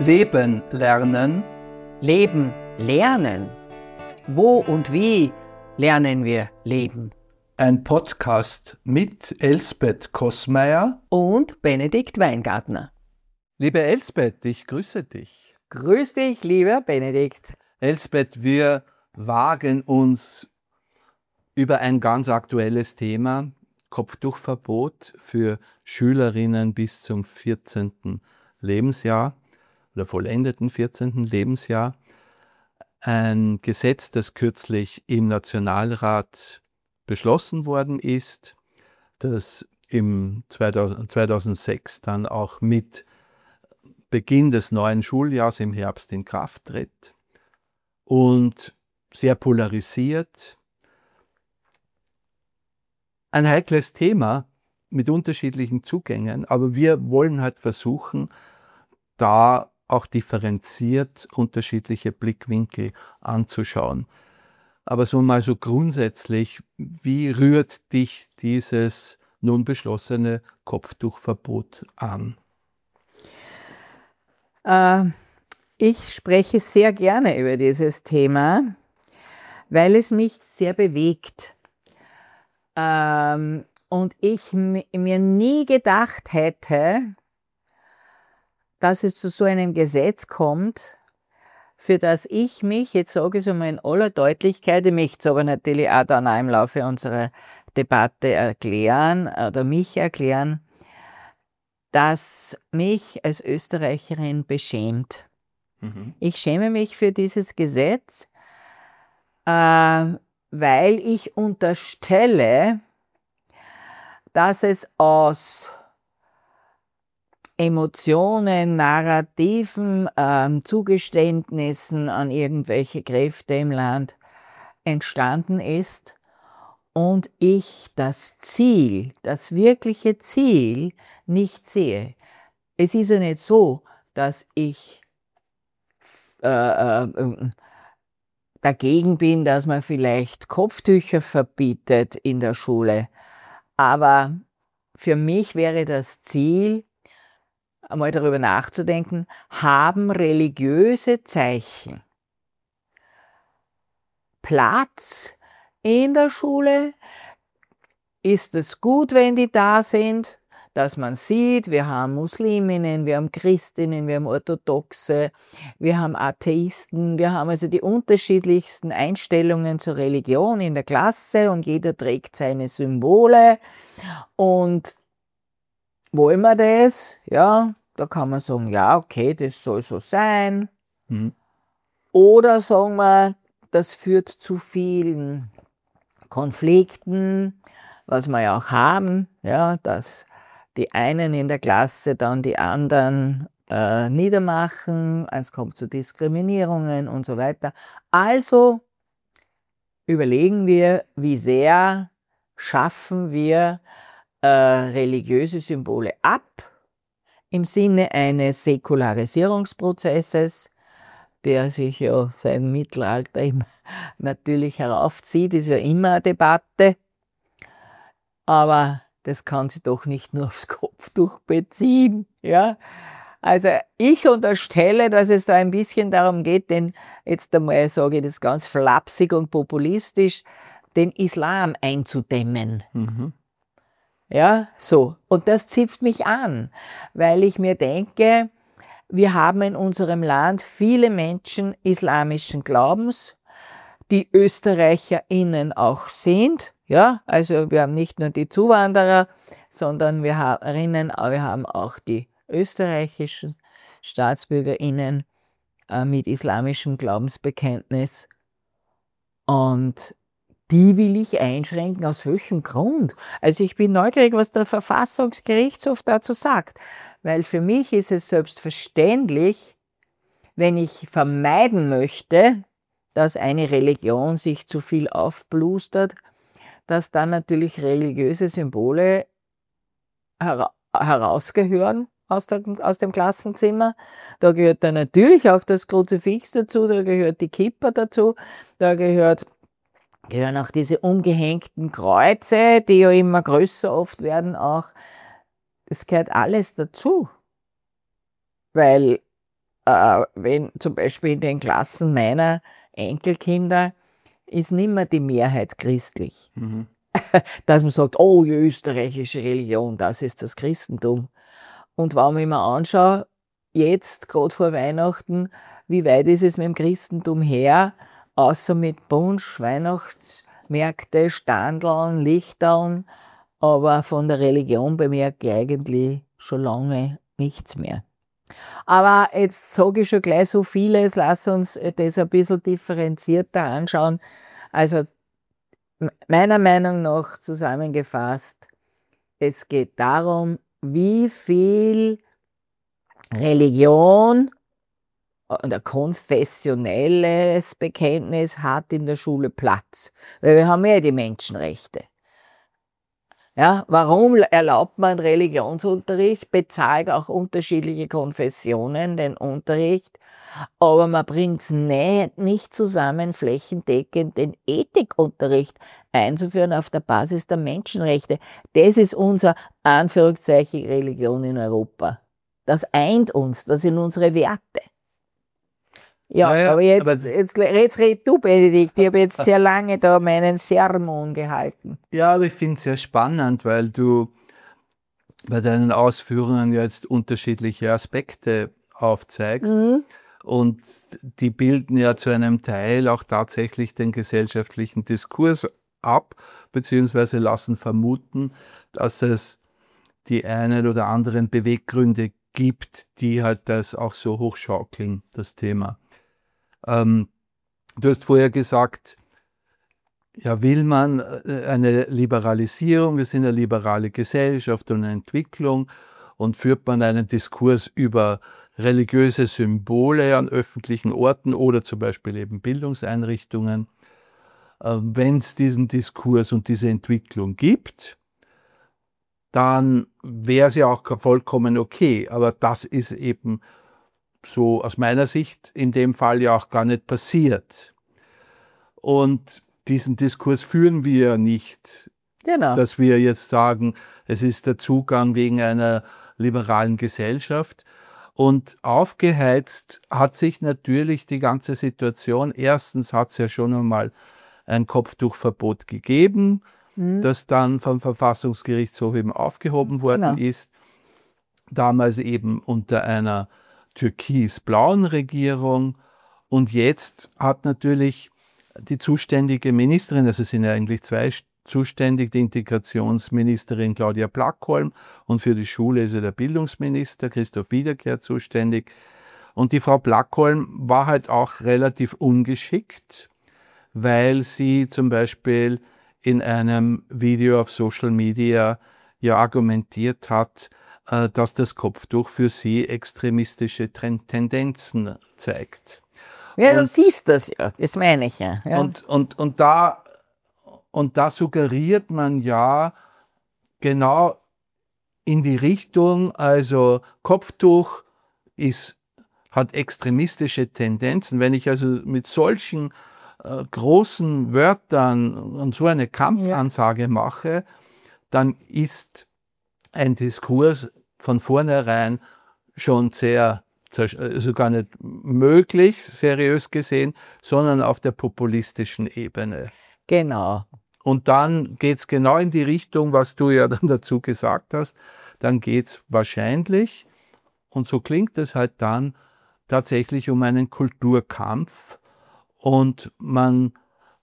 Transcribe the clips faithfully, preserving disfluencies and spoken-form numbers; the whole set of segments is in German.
Leben lernen. Leben lernen. Wo und wie lernen wir leben? Ein Podcast mit Elsbeth Kossmeier Und Benedikt Weingartner. Liebe Elsbeth, ich grüße dich. Grüß dich, lieber Benedikt. Elsbeth, wir wagen uns über ein ganz aktuelles Thema, Kopftuchverbot für Schülerinnen bis zum vierzehnten Lebensjahr oder vollendeten vierzehnten Lebensjahr. Ein Gesetz, das kürzlich im Nationalrat beschlossen worden ist, das im zweitausendsechs dann auch mit Beginn des neuen Schuljahres im Herbst in Kraft tritt und sehr polarisiert. Ein heikles Thema mit unterschiedlichen Zugängen, aber wir wollen halt versuchen, da auch differenziert unterschiedliche Blickwinkel anzuschauen. Aber so mal so grundsätzlich, wie rührt dich dieses nun beschlossene Kopftuchverbot an? Äh, ich spreche sehr gerne über dieses Thema, weil es mich sehr bewegt. Ähm, und ich mir nie gedacht hätte, dass es zu so einem Gesetz kommt, für das ich mich, jetzt sage ich es einmal in aller Deutlichkeit, ich möchte es aber natürlich auch dann auch im Laufe unserer Debatte erklären oder mich erklären, das mich als Österreicherin beschämt. Mhm. Ich schäme mich für dieses Gesetz, äh, weil ich unterstelle, dass es aus Emotionen, Narrativen, ähm, Zugeständnissen an irgendwelche Kräfte im Land entstanden ist und ich das Ziel, das wirkliche Ziel nicht sehe. Es ist ja nicht so, dass ich äh, äh, dagegen bin, dass man vielleicht Kopftücher verbietet in der Schule, aber für mich wäre das Ziel, einmal darüber nachzudenken, haben religiöse Zeichen Platz in der Schule? Ist es gut, wenn die da sind, dass man sieht, wir haben Musliminnen, wir haben Christinnen, wir haben Orthodoxe, wir haben Atheisten, wir haben also die unterschiedlichsten Einstellungen zur Religion in der Klasse und jeder trägt seine Symbole. Und wollen wir das? Ja, da kann man sagen, ja, okay, das soll so sein. Mhm. Oder sagen wir, das führt zu vielen Konflikten, was wir ja auch haben, ja, dass die einen in der Klasse dann die anderen äh, niedermachen, es kommt zu Diskriminierungen und so weiter. Also überlegen wir, wie sehr schaffen wir äh, religiöse Symbole ab, im Sinne eines Säkularisierungsprozesses, der sich ja seit dem Mittelalter natürlich heraufzieht, ist ja immer eine Debatte. Aber das kann sich doch nicht nur aufs Kopftuch beziehen. Ja? Also ich unterstelle, dass es da ein bisschen darum geht, denn jetzt einmal sage ich das ganz flapsig und populistisch, den Islam einzudämmen. Mhm. Ja, so. Und das zipft mich an, weil ich mir denke, wir haben in unserem Land viele Menschen islamischen Glaubens, die ÖsterreicherInnen auch sind. Ja, also wir haben nicht nur die Zuwanderer, sondern wir haben, wir haben auch die österreichischen StaatsbürgerInnen äh, mit islamischem Glaubensbekenntnis. Und die will ich einschränken. Aus welchem Grund? Also ich bin neugierig, was der Verfassungsgerichtshof dazu sagt. Weil für mich ist es selbstverständlich, wenn ich vermeiden möchte, dass eine Religion sich zu viel aufblustert, dass dann natürlich religiöse Symbole hera- herausgehören aus, der, aus dem Klassenzimmer. Da gehört dann natürlich auch das Kruzifix dazu, da gehört die Kippa dazu, da gehört gehören auch diese umgehängten Kreuze, die ja immer größer oft werden auch. Das gehört alles dazu. Weil äh, wenn zum Beispiel in den Klassen meiner Enkelkinder ist nicht mehr die Mehrheit christlich. Mhm. Dass man sagt, oh, die österreichische Religion, das ist das Christentum. Und wenn ich mir anschaue, jetzt, gerade vor Weihnachten, wie weit ist es mit dem Christentum her, außer mit Punsch, Weihnachtsmärkte, Standeln, Lichterln, aber von der Religion bemerke ich eigentlich schon lange nichts mehr. Aber jetzt sage ich schon gleich so vieles, lass uns das ein bisschen differenzierter anschauen. Also meiner Meinung nach zusammengefasst, es geht darum, wie viel Religion und ein konfessionelles Bekenntnis hat in der Schule Platz. Weil wir haben ja die Menschenrechte. Ja, warum erlaubt man Religionsunterricht, bezahlt auch unterschiedliche Konfessionen den Unterricht, aber man bringt es nicht, nicht zusammen, flächendeckend den Ethikunterricht einzuführen auf der Basis der Menschenrechte. Das ist unser Anführungszeichen Religion in Europa. Das eint uns, das sind unsere Werte. Ja, naja, aber jetzt, aber jetzt, jetzt red du, Benedikt. Ich habe jetzt sehr lange da meinen Sermon gehalten. Ja, aber ich finde es sehr spannend, weil du bei deinen Ausführungen jetzt unterschiedliche Aspekte aufzeigst. Mhm. Und die bilden ja zu einem Teil auch tatsächlich den gesellschaftlichen Diskurs ab, beziehungsweise lassen vermuten, dass es die einen oder anderen Beweggründe gibt, die halt das auch so hochschaukeln, das Thema. Ähm, du hast vorher gesagt, ja, will man eine Liberalisierung, wir sind eine liberale Gesellschaft und eine Entwicklung, und führt man einen Diskurs über religiöse Symbole an öffentlichen Orten oder zum Beispiel eben Bildungseinrichtungen. Wenn es diesen Diskurs und diese Entwicklung gibt, dann wäre es ja auch vollkommen okay. Aber das ist eben so aus meiner Sicht in dem Fall ja auch gar nicht passiert. Und diesen Diskurs führen wir nicht. Genau. Dass wir jetzt sagen, es ist der Zugang wegen einer liberalen Gesellschaft. Und aufgeheizt hat sich natürlich die ganze Situation. Erstens hat es ja schon einmal ein Kopftuchverbot gegeben, mhm. das dann vom Verfassungsgerichtshof eben aufgehoben worden genau. ist. Damals eben unter einer türkis-blauen Regierung. Und jetzt hat natürlich die zuständige Ministerin, also es sind ja eigentlich zwei zuständig, die Integrationsministerin Claudia Plackholm, und für die Schule ist ja der Bildungsminister Christoph Wiederkehr zuständig. Und die Frau Plackholm war halt auch relativ ungeschickt, weil sie zum Beispiel in einem Video auf Social Media ja argumentiert hat, dass das Kopftuch für sie extremistische Tendenzen zeigt. Ja, du siehst das ja, das meine ich ja. ja. Und, und, und, da, und da suggeriert man ja genau in die Richtung, also Kopftuch ist, hat extremistische Tendenzen. Wenn ich also mit solchen äh, großen Wörtern und so eine Kampfansage ja. mache, dann ist ein Diskurs von vornherein schon sehr, also gar nicht möglich, seriös gesehen, sondern auf der populistischen Ebene. Genau. Und dann geht es genau in die Richtung, was du ja dann dazu gesagt hast. Dann geht es wahrscheinlich, und so klingt es halt dann, tatsächlich um einen Kulturkampf. Und man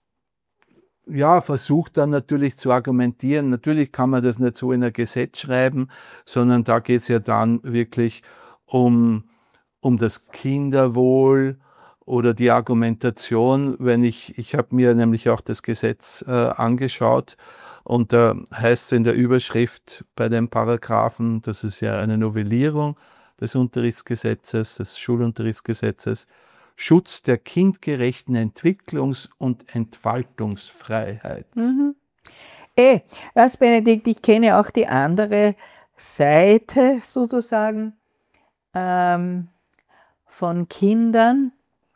ja, versucht dann natürlich zu argumentieren. Natürlich kann man das nicht so in ein Gesetz schreiben, sondern da geht es ja dann wirklich um, um das Kinderwohl oder die Argumentation. Wenn ich, ich habe mir nämlich auch das Gesetz äh, angeschaut, und da heißt es in der Überschrift bei den Paragraphen, das ist ja eine Novellierung des Unterrichtsgesetzes, des Schulunterrichtsgesetzes, Schutz der kindgerechten Entwicklungs- und Entfaltungsfreiheit. Mhm. Eh, was, Benedikt, ich kenne auch die andere Seite sozusagen ähm, von Kindern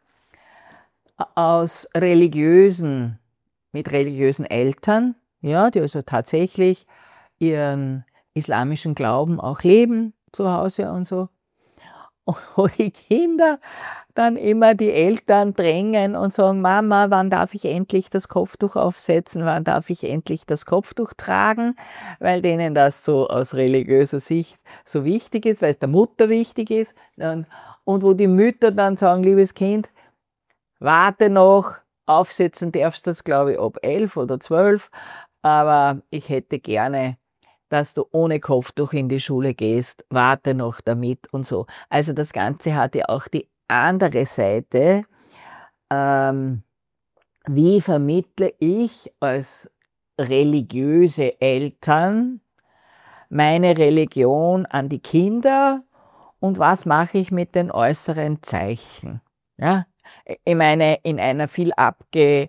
aus religiösen, mit religiösen Eltern, ja, die also tatsächlich ihren islamischen Glauben auch leben zu Hause und so. wo die Kinder dann immer die Eltern drängen und sagen, Mama, wann darf ich endlich das Kopftuch aufsetzen, wann darf ich endlich das Kopftuch tragen, weil denen das so aus religiöser Sicht so wichtig ist, weil es der Mutter wichtig ist. Und wo die Mütter dann sagen, liebes Kind, warte noch, aufsetzen darfst du das, glaube ich, ab elf oder zwölf, aber ich hätte gerne, dass du ohne Kopftuch in die Schule gehst, warte noch damit und so. Also das Ganze hat ja auch die andere Seite. Ähm, wie vermittle ich als religiöse Eltern meine Religion an die Kinder und was mache ich mit den äußeren Zeichen? Ja? Ich meine, in einer viel abge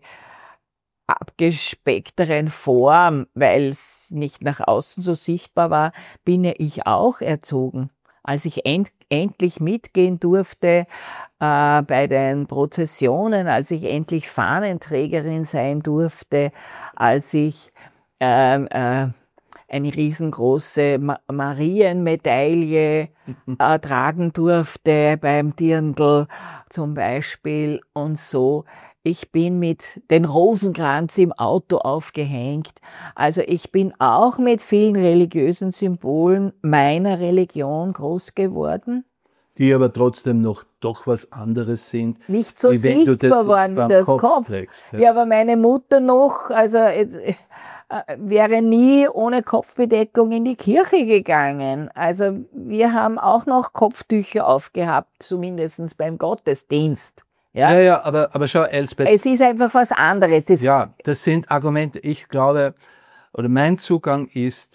abgespeckteren Form, weil es nicht nach außen so sichtbar war, bin ja ich auch erzogen. Als ich end, endlich mitgehen durfte äh, bei den Prozessionen, als ich endlich Fahnenträgerin sein durfte, als ich äh, äh, eine riesengroße Ma Marienmedaille äh, tragen durfte beim Dirndl zum Beispiel und so. Ich bin mit den Rosenkranz im Auto aufgehängt. Also ich bin auch mit vielen religiösen Symbolen meiner Religion groß geworden. Die aber trotzdem noch doch was anderes sind. Nicht so sichtbar waren wie das Kopf. Kopf. Trägst, ja. Ja, aber meine Mutter noch, also jetzt, äh, wäre nie ohne Kopfbedeckung in die Kirche gegangen. Also wir haben auch noch Kopftücher aufgehabt, zumindest beim Gottesdienst. Ja, ja, ja, aber, aber schau, Elsbeth. Es ist einfach was anderes. Das ja, das sind Argumente. Ich glaube, oder mein Zugang ist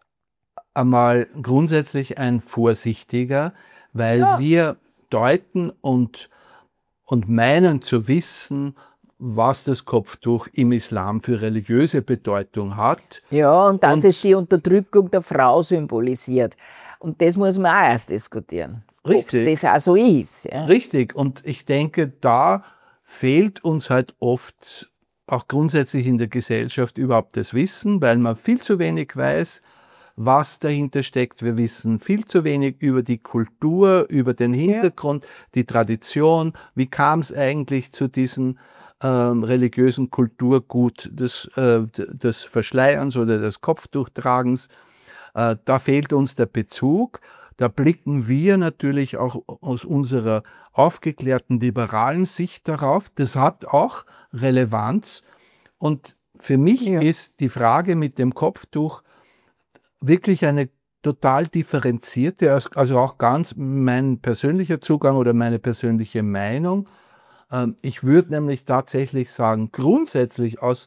einmal grundsätzlich ein vorsichtiger, weil ja. wir deuten und, und meinen zu wissen, was das Kopftuch im Islam für religiöse Bedeutung hat. Ja, und dass und, es die Unterdrückung der Frau symbolisiert. Und das muss man auch erst diskutieren. Richtig. Ob das auch so ist. Ja. Richtig. Und ich denke, da fehlt uns halt oft auch grundsätzlich in der Gesellschaft überhaupt das Wissen, weil man viel zu wenig weiß, was dahinter steckt. Wir wissen viel zu wenig über die Kultur, über den Hintergrund, ja. die Tradition. Wie kam es eigentlich zu diesem ähm, religiösen Kulturgut des, äh, des Verschleierns oder des Kopftuchtragens? Äh, da fehlt uns der Bezug. Da blicken wir natürlich auch aus unserer aufgeklärten liberalen Sicht darauf. Das hat auch Relevanz. Und für mich ja. ist die Frage mit dem Kopftuch wirklich eine total differenzierte, also auch ganz mein persönlicher Zugang oder meine persönliche Meinung. Ich würde nämlich tatsächlich sagen, grundsätzlich aus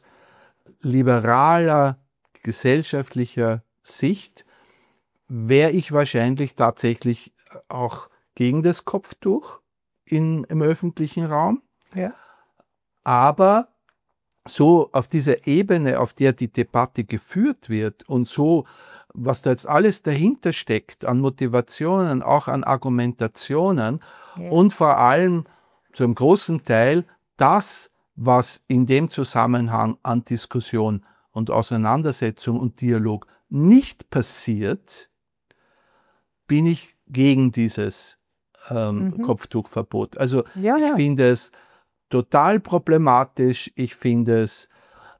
liberaler gesellschaftlicher Sicht wäre ich wahrscheinlich tatsächlich auch gegen das Kopftuch in, im öffentlichen Raum. Ja. Aber so auf dieser Ebene, auf der die Debatte geführt wird und so, was da jetzt alles dahinter steckt, an Motivationen, auch an Argumentationen ja. und vor allem zu einem großen Teil das, was in dem Zusammenhang an Diskussion und Auseinandersetzung und Dialog nicht passiert, bin ich gegen dieses ähm, mhm. Kopftuchverbot. Also ja, ja. ich finde es total problematisch. Ich finde es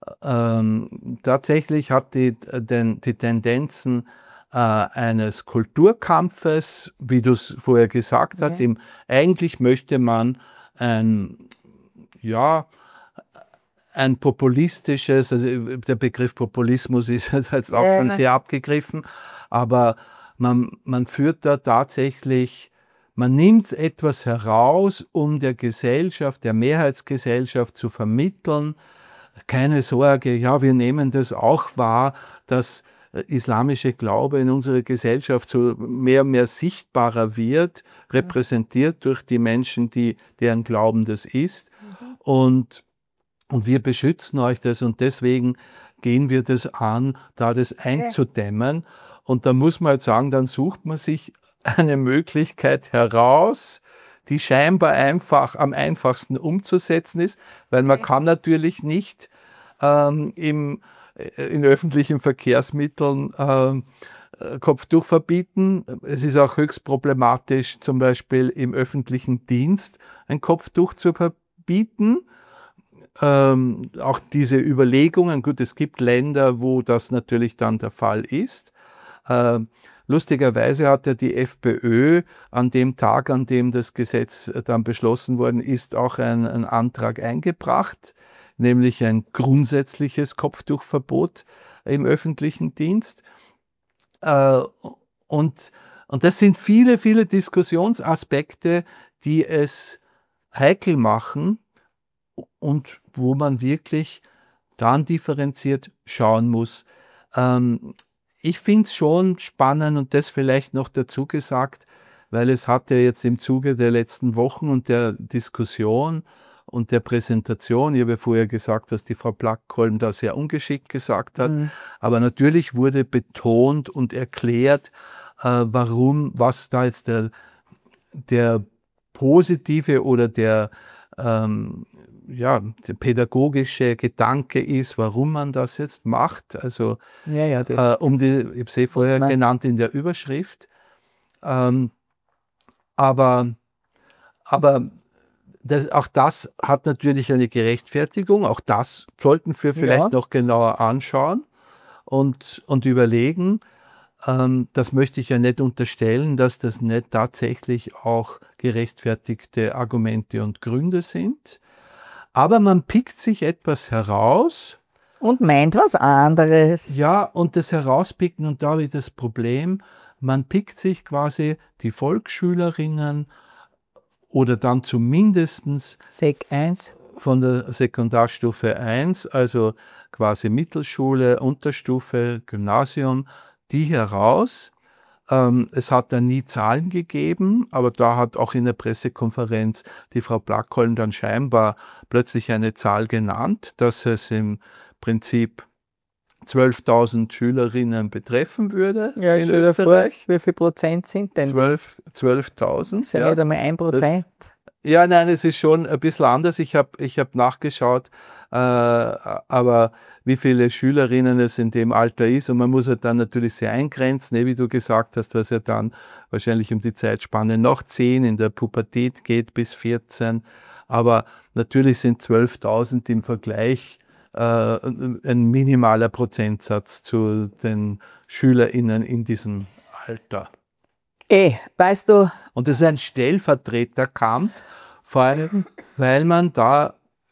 ähm, tatsächlich hat die, den, die Tendenzen äh, eines Kulturkampfes, wie du es vorher gesagt hast. Ja. Eigentlich möchte man ein, ja, ein populistisches, also der Begriff Populismus ist jetzt auch schon sehr abgegriffen, aber man, man führt da tatsächlich, man nimmt etwas heraus, um der Gesellschaft, der Mehrheitsgesellschaft zu vermitteln, keine Sorge, ja, wir nehmen das auch wahr, dass islamische Glaube in unserer Gesellschaft so mehr und mehr sichtbarer wird, repräsentiert durch die Menschen, die, deren Glauben das ist. Mhm. Und Und wir beschützen euch das und deswegen gehen wir das an, da das einzudämmen. Und da muss man halt sagen, dann sucht man sich eine Möglichkeit heraus, die scheinbar einfach am einfachsten umzusetzen ist, weil man kann natürlich nicht ähm, im, in öffentlichen Verkehrsmitteln ähm, Kopftuch verbieten. Es ist auch höchst problematisch, zum Beispiel im öffentlichen Dienst ein Kopftuch zu verbieten. Ähm, auch diese Überlegungen, gut, es gibt Länder, wo das natürlich dann der Fall ist. Ähm, lustigerweise hat ja die FPÖ an dem Tag, an dem das Gesetz dann beschlossen worden ist, auch einen, einen Antrag eingebracht, nämlich ein grundsätzliches Kopftuchverbot im öffentlichen Dienst. Äh, und, und das sind viele, viele Diskussionsaspekte, die es heikel machen und wo man wirklich dann differenziert schauen muss. Ähm, ich finde es schon spannend und das vielleicht noch dazu gesagt, weil es hat ja jetzt im Zuge der letzten Wochen und der Diskussion und der Präsentation, ich habe ja vorher gesagt, dass die Frau Plackholm da sehr ungeschickt gesagt hat, mhm. aber natürlich wurde betont und erklärt, äh, warum, was da jetzt der, der positive oder der ähm, ja, der pädagogische Gedanke ist, warum man das jetzt macht. Also, ja, ja, das äh, um die, ich habe es eh vorher genannt in der Überschrift. Ähm, aber aber das, auch das hat natürlich eine Gerechtfertigung. Auch das sollten wir vielleicht ja. noch genauer anschauen und, und überlegen. Ähm, das möchte ich ja nicht unterstellen, dass das nicht tatsächlich auch gerechtfertigte Argumente und Gründe sind. Aber man pickt sich etwas heraus. Und meint was anderes. Ja, und das Herauspicken, und da habe ich das Problem, man pickt sich quasi die Volksschülerinnen oder dann zumindest Sek eins von der Sekundarstufe eins, also quasi Mittelschule, Unterstufe, Gymnasium, die heraus. Ähm, es hat da nie Zahlen gegeben, aber da hat auch in der Pressekonferenz die Frau Plackholm dann scheinbar plötzlich eine Zahl genannt, dass es im Prinzip zwölftausend Schülerinnen betreffen würde. Ja, ich stelle dir vor, wie viel Prozent sind denn zwölf, zwölftausend. Das ist ja nicht einmal ein Prozent. Das, ja, nein, es ist schon ein bisschen anders. Ich habe ich hab nachgeschaut, äh, aber wie viele Schülerinnen es in dem Alter ist. Und man muss halt dann natürlich sehr eingrenzen, wie du gesagt hast, was ja dann wahrscheinlich um die Zeitspanne noch zehn in der Pubertät geht bis vierzehn. Aber natürlich sind zwölftausend im Vergleich äh, ein minimaler Prozentsatz zu den SchülerInnen in diesem Alter. Eh, weißt du. Und das ist ein Stellvertreterkampf, vor allem, weil man da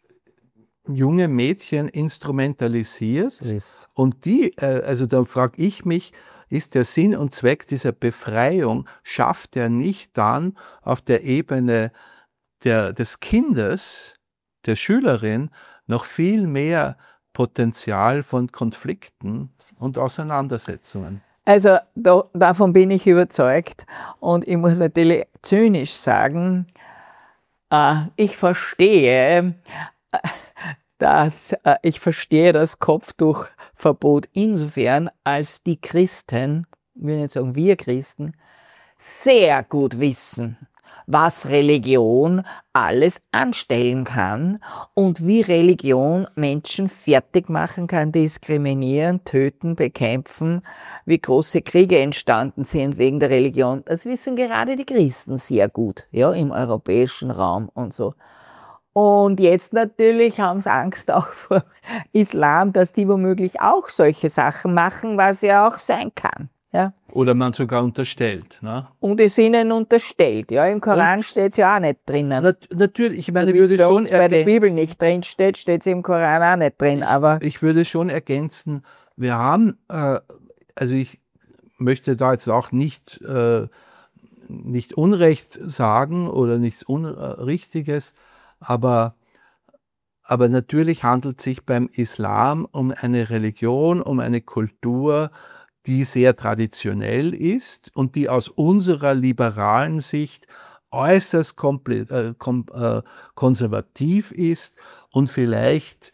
junge Mädchen instrumentalisiert. Yes. Und die, also da frage ich mich, ist der Sinn und Zweck dieser Befreiung, schafft er nicht dann auf der Ebene der, des Kindes, der Schülerin, noch viel mehr Potenzial von Konflikten und Auseinandersetzungen? Also da, davon bin ich überzeugt und ich muss natürlich zynisch sagen, äh, ich verstehe, äh, dass äh, ich verstehe das Kopftuchverbot insofern, als die Christen, ich will nicht sagen wir Christen, sehr gut wissen, was Religion alles anstellen kann und wie Religion Menschen fertig machen kann, diskriminieren, töten, bekämpfen, wie große Kriege entstanden sind wegen der Religion. Das wissen gerade die Christen sehr gut, ja, im europäischen Raum und so. Und jetzt natürlich haben sie Angst auch vor Islam, dass die womöglich auch solche Sachen machen, was ja auch sein kann. Ja. Oder man sogar unterstellt. Ne? Und es ihnen unterstellt. Ja, im Koran steht es ja auch nicht drinnen. Nat natürlich, ich meine, so ich würde schon bei der Bibel nicht drin steht, steht es im Koran auch nicht drin. Aber ich, ich würde schon ergänzen, wir haben, äh, also ich möchte da jetzt auch nicht, äh, nicht Unrecht sagen oder nichts Unrichtiges, aber Aber natürlich handelt es sich beim Islam um eine Religion, um eine Kultur, die sehr traditionell ist und die aus unserer liberalen Sicht äußerst äh, kom äh, konservativ ist und vielleicht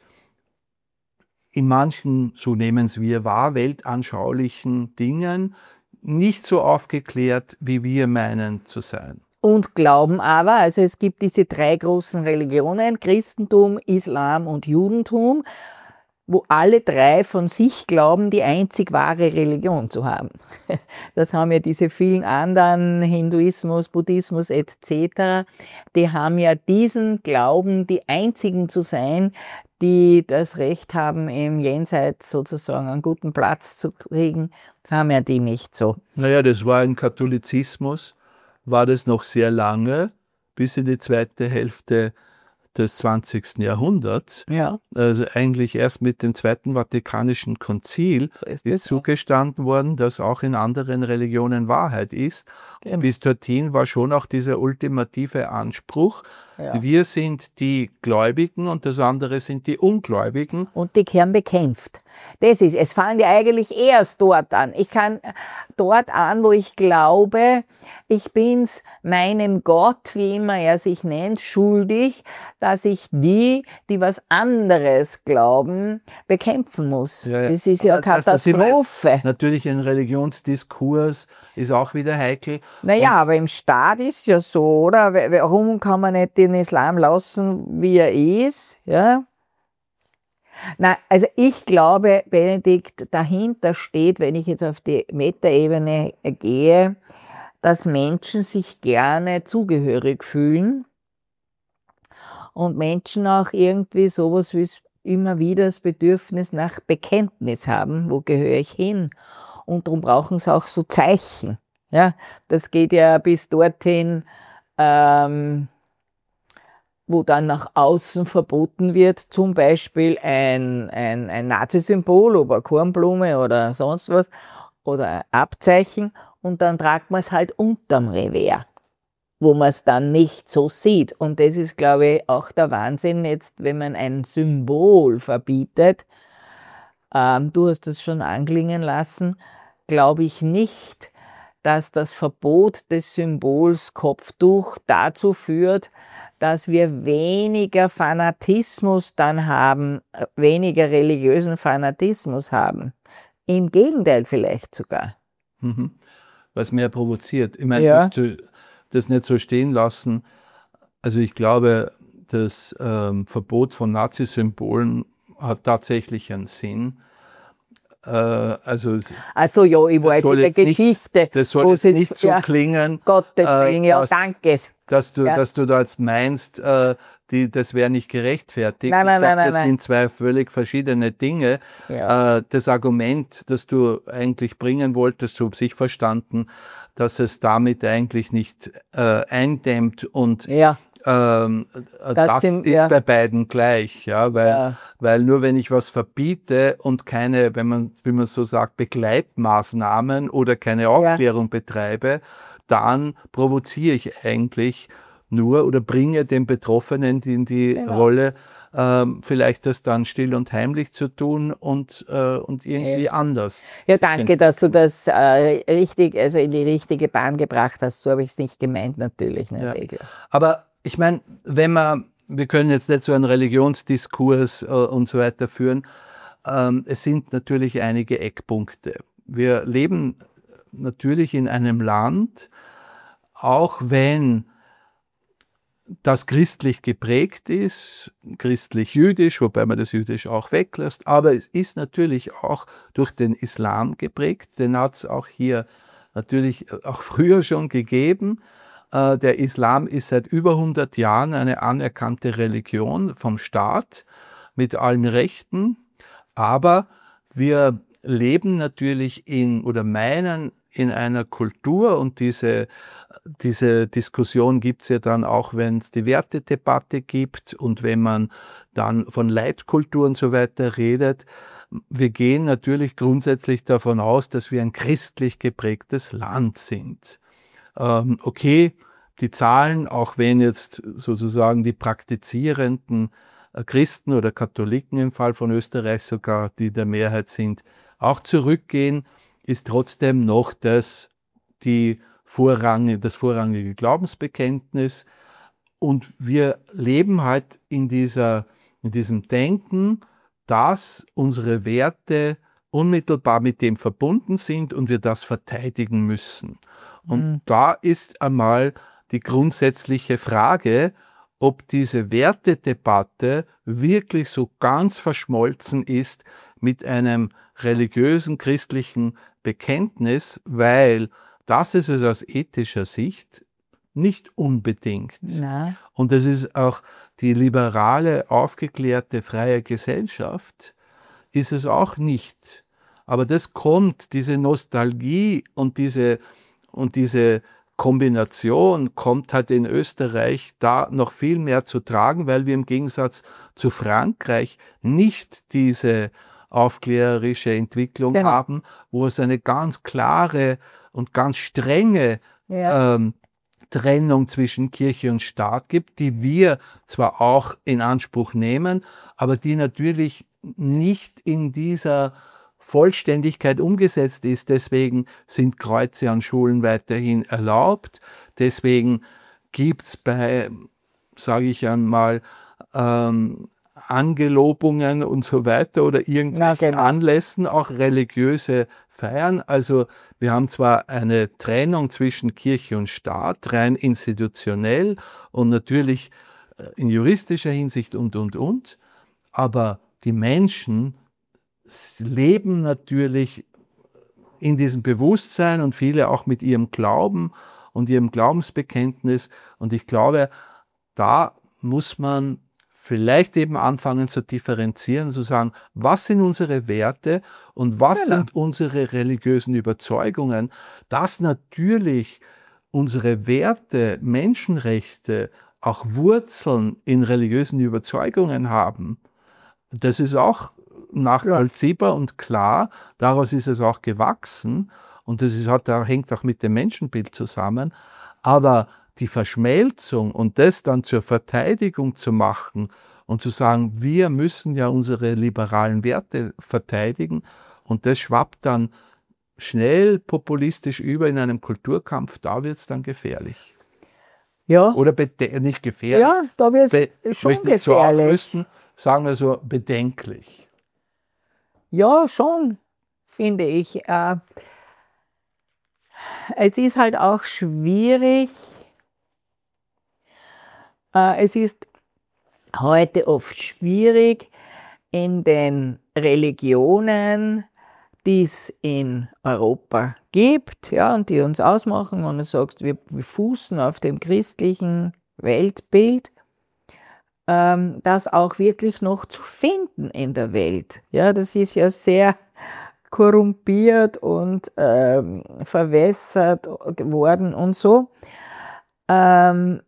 in manchen, so nehmen es wir wahr, weltanschaulichen Dingen nicht so aufgeklärt, wie wir meinen zu sein. Und glauben aber, also es gibt diese drei großen Religionen, Christentum, Islam und Judentum. wo alle drei von sich glauben, die einzig wahre Religion zu haben. Das haben ja diese vielen anderen, Hinduismus, Buddhismus et cetera, die haben ja diesen Glauben, die einzigen zu sein, die das Recht haben, im Jenseits sozusagen einen guten Platz zu kriegen, haben ja die nicht so. Naja, das war im Katholizismus, war das noch sehr lange, bis in die zweite Hälfte des zwanzigsten Jahrhunderts. Ja. Also eigentlich erst mit dem Zweiten Vatikanischen Konzil ist, ist zugestanden worden, dass auch in anderen Religionen Wahrheit ist. Genau. Und bis dorthin war schon auch dieser ultimative Anspruch, ja. Wir sind die Gläubigen und das andere sind die Ungläubigen. Und die gehören bekämpft. Das ist, es fängt ja eigentlich erst dort an. Ich kann dort an, wo ich glaube, ich bin's meinem Gott, wie immer er sich nennt, schuldig, dass ich die, die was anderes glauben, bekämpfen muss. Ja, ja. Das ist ja eine Katastrophe. Das natürlich ein Religionsdiskurs ist auch wieder heikel. Naja, und aber im Staat ist es ja so, oder? Warum kann man nicht den Islam lassen, wie er ist? Ja? Na, also ich glaube, Benedikt, dahinter steht, wenn ich jetzt auf die Metaebene gehe, dass Menschen sich gerne zugehörig fühlen und Menschen auch irgendwie sowas wie immer wieder das Bedürfnis nach Bekenntnis haben, wo gehöre ich hin? Und darum brauchen sie auch so Zeichen. Ja, das geht ja bis dorthin, ähm, wo dann nach außen verboten wird, zum Beispiel ein, ein, ein Nazi-Symbol oder Kornblume oder sonst was oder ein Abzeichen, und dann tragt man es halt unterm Revers, wo man es dann nicht so sieht. Und das ist, glaube ich, auch der Wahnsinn jetzt, wenn man ein Symbol verbietet. Ähm, du hast das schon anklingen lassen, glaube ich nicht, dass das Verbot des Symbols Kopftuch dazu führt, dass wir weniger Fanatismus dann haben, weniger religiösen Fanatismus haben. Im Gegenteil vielleicht sogar. Mhm. Was mehr provoziert. Ich meine, ja. das nicht so stehen lassen. Also ich glaube, das ähm, Verbot von Nazisymbolen hat tatsächlich einen Sinn. Äh, also, also ja, ich war jetzt in der Geschichte. Nicht, das soll jetzt nicht so ja, klingen, Gottes Willen, äh, ja, danke. Dass du, ja. dass du da jetzt meinst, äh, die, das wäre nicht gerechtfertigt. Nein, nein, ich glaub, nein, nein, das nein. sind zwei völlig verschiedene Dinge. Ja. Äh, das Argument, das du eigentlich bringen wolltest, so sich verstanden, dass es damit eigentlich nicht äh, eindämmt und ja. ähm, das, das sind, ist ja. bei beiden gleich, ja, weil, ja. weil nur wenn ich was verbiete und keine, wenn man, wie man so sagt, Begleitmaßnahmen oder keine Aufklärung ja. betreibe, dann provoziere ich eigentlich nur oder bringe den Betroffenen in die genau. Rolle, ähm, vielleicht das dann still und heimlich zu tun und, äh, und irgendwie ja. anders. Ja, danke, dass du das äh, richtig, also in die richtige Bahn gebracht hast. So habe ich es nicht gemeint, natürlich. Ne? Ja. Aber ich meine, wenn man, wir können jetzt nicht so einen Religionsdiskurs äh, und so weiter führen, ähm, es sind natürlich einige Eckpunkte. Wir leben natürlich in einem Land, auch wenn das christlich geprägt ist, christlich-jüdisch, wobei man das Jüdisch auch weglässt, aber es ist natürlich auch durch den Islam geprägt, den hat es auch hier natürlich auch früher schon gegeben. Äh, der Islam ist seit über hundert Jahren eine anerkannte Religion vom Staat mit allen Rechten, aber wir leben natürlich in oder meinen in einer Kultur, und diese, diese Diskussion gibt es ja dann auch, wenn es die Wertedebatte gibt und wenn man dann von Leitkultur und so weiter redet. Wir gehen natürlich grundsätzlich davon aus, dass wir ein christlich geprägtes Land sind. Ähm, okay, die Zahlen, auch wenn jetzt sozusagen die praktizierenden Christen oder Katholiken im Fall von Österreich sogar, die der Mehrheit sind, auch zurückgehen, ist trotzdem noch das, die vorrangige, das vorrangige Glaubensbekenntnis. Und wir leben halt in, dieser, in diesem Denken, dass unsere Werte unmittelbar mit dem verbunden sind und wir das verteidigen müssen. Und mhm. da ist einmal die grundsätzliche Frage, ob diese Wertedebatte wirklich so ganz verschmolzen ist mit einem religiösen christlichen Bekenntnis, weil das ist es aus ethischer Sicht nicht unbedingt. Na. Und das ist auch die liberale, aufgeklärte, freie Gesellschaft, ist es auch nicht. Aber das kommt, diese Nostalgie und diese, und diese Kombination kommt halt in Österreich da noch viel mehr zu tragen, weil wir im Gegensatz zu Frankreich nicht diese aufklärerische Entwicklung genau. haben, wo es eine ganz klare und ganz strenge Ja. ähm, Trennung zwischen Kirche und Staat gibt, die wir zwar auch in Anspruch nehmen, aber die natürlich nicht in dieser Vollständigkeit umgesetzt ist. Deswegen sind Kreuze an Schulen weiterhin erlaubt. Deswegen gibt es bei, sage ich einmal, ähm, Angelobungen und so weiter oder irgendwelchen genau. Anlässen auch religiöse Feiern. Also wir haben zwar eine Trennung zwischen Kirche und Staat, rein institutionell und natürlich in juristischer Hinsicht und, und, und, aber die Menschen leben natürlich in diesem Bewusstsein und viele auch mit ihrem Glauben und ihrem Glaubensbekenntnis. Und ich glaube, da muss man vielleicht eben anfangen zu differenzieren, zu sagen, was sind unsere Werte und was Genau. sind unsere religiösen Überzeugungen, dass natürlich unsere Werte, Menschenrechte auch Wurzeln in religiösen Überzeugungen haben. Das ist auch nachvollziehbar ja. und klar, daraus ist es auch gewachsen und das ist, hat, hängt auch mit dem Menschenbild zusammen, aber die Verschmelzung und das dann zur Verteidigung zu machen und zu sagen, wir müssen ja unsere liberalen Werte verteidigen und das schwappt dann schnell populistisch über in einem Kulturkampf, da wird es dann gefährlich. Ja. Oder nicht gefährlich. Ja, da wird es schon gefährlich. So aufrüsten, sagen wir so, bedenklich. Ja, schon, finde ich. Äh, es ist halt auch schwierig. Äh, es ist heute oft schwierig, in den Religionen, die es in Europa gibt, ja, und die uns ausmachen, wenn du sagst, wir, wir fußen auf dem christlichen Weltbild, ähm, das auch wirklich noch zu finden in der Welt. Ja, das ist ja sehr korrumpiert und ähm, verwässert geworden und so. Ähm,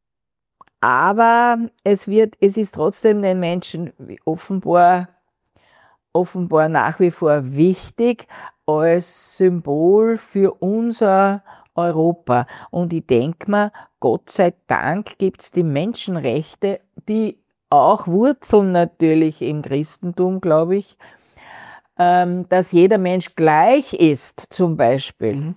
aber es wird, es ist trotzdem den Menschen offenbar offenbar nach wie vor wichtig als Symbol für unser Europa. Und ich denke mir, Gott sei Dank gibt es die Menschenrechte, die auch wurzeln natürlich im Christentum, glaube ich, ähm, dass jeder Mensch gleich ist, zum Beispiel. Mhm.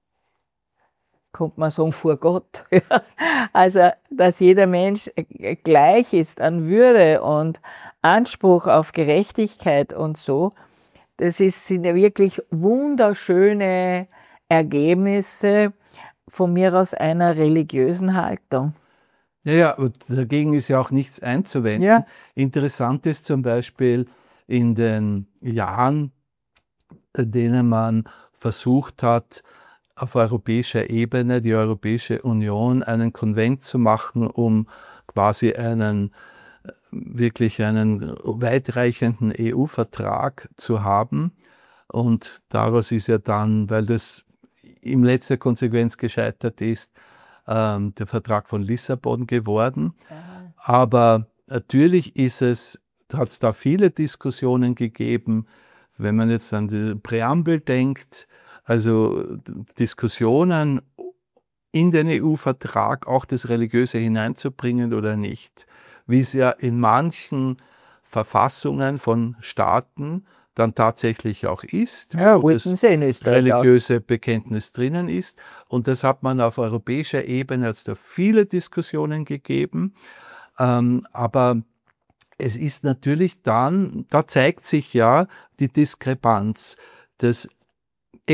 Kommt man sagen, vor Gott. Also, dass jeder Mensch gleich ist an Würde und Anspruch auf Gerechtigkeit und so. Das ist, sind ja wirklich wunderschöne Ergebnisse von mir aus einer religiösen Haltung. Ja, ja, und dagegen ist ja auch nichts einzuwenden. Ja. Interessant ist zum Beispiel in den Jahren, in denen man versucht hat, auf europäischer Ebene, die Europäische Union, einen Konvent zu machen, um quasi einen, wirklich einen weitreichenden E U-Vertrag zu haben. Und daraus ist ja dann, weil das in letzter Konsequenz gescheitert ist, ähm, der Vertrag von Lissabon geworden. Aha. Aber natürlich ist es, hat es da viele Diskussionen gegeben, wenn man jetzt an die Präambel denkt, also Diskussionen in den E U-Vertrag auch das Religiöse hineinzubringen oder nicht. Wie es ja in manchen Verfassungen von Staaten dann tatsächlich auch ist, ja, wo das ist religiöse Bekenntnis drinnen ist. Und das hat man auf europäischer Ebene, hat es da viele Diskussionen gegeben. Ähm, aber es ist natürlich dann, da zeigt sich ja die Diskrepanz, das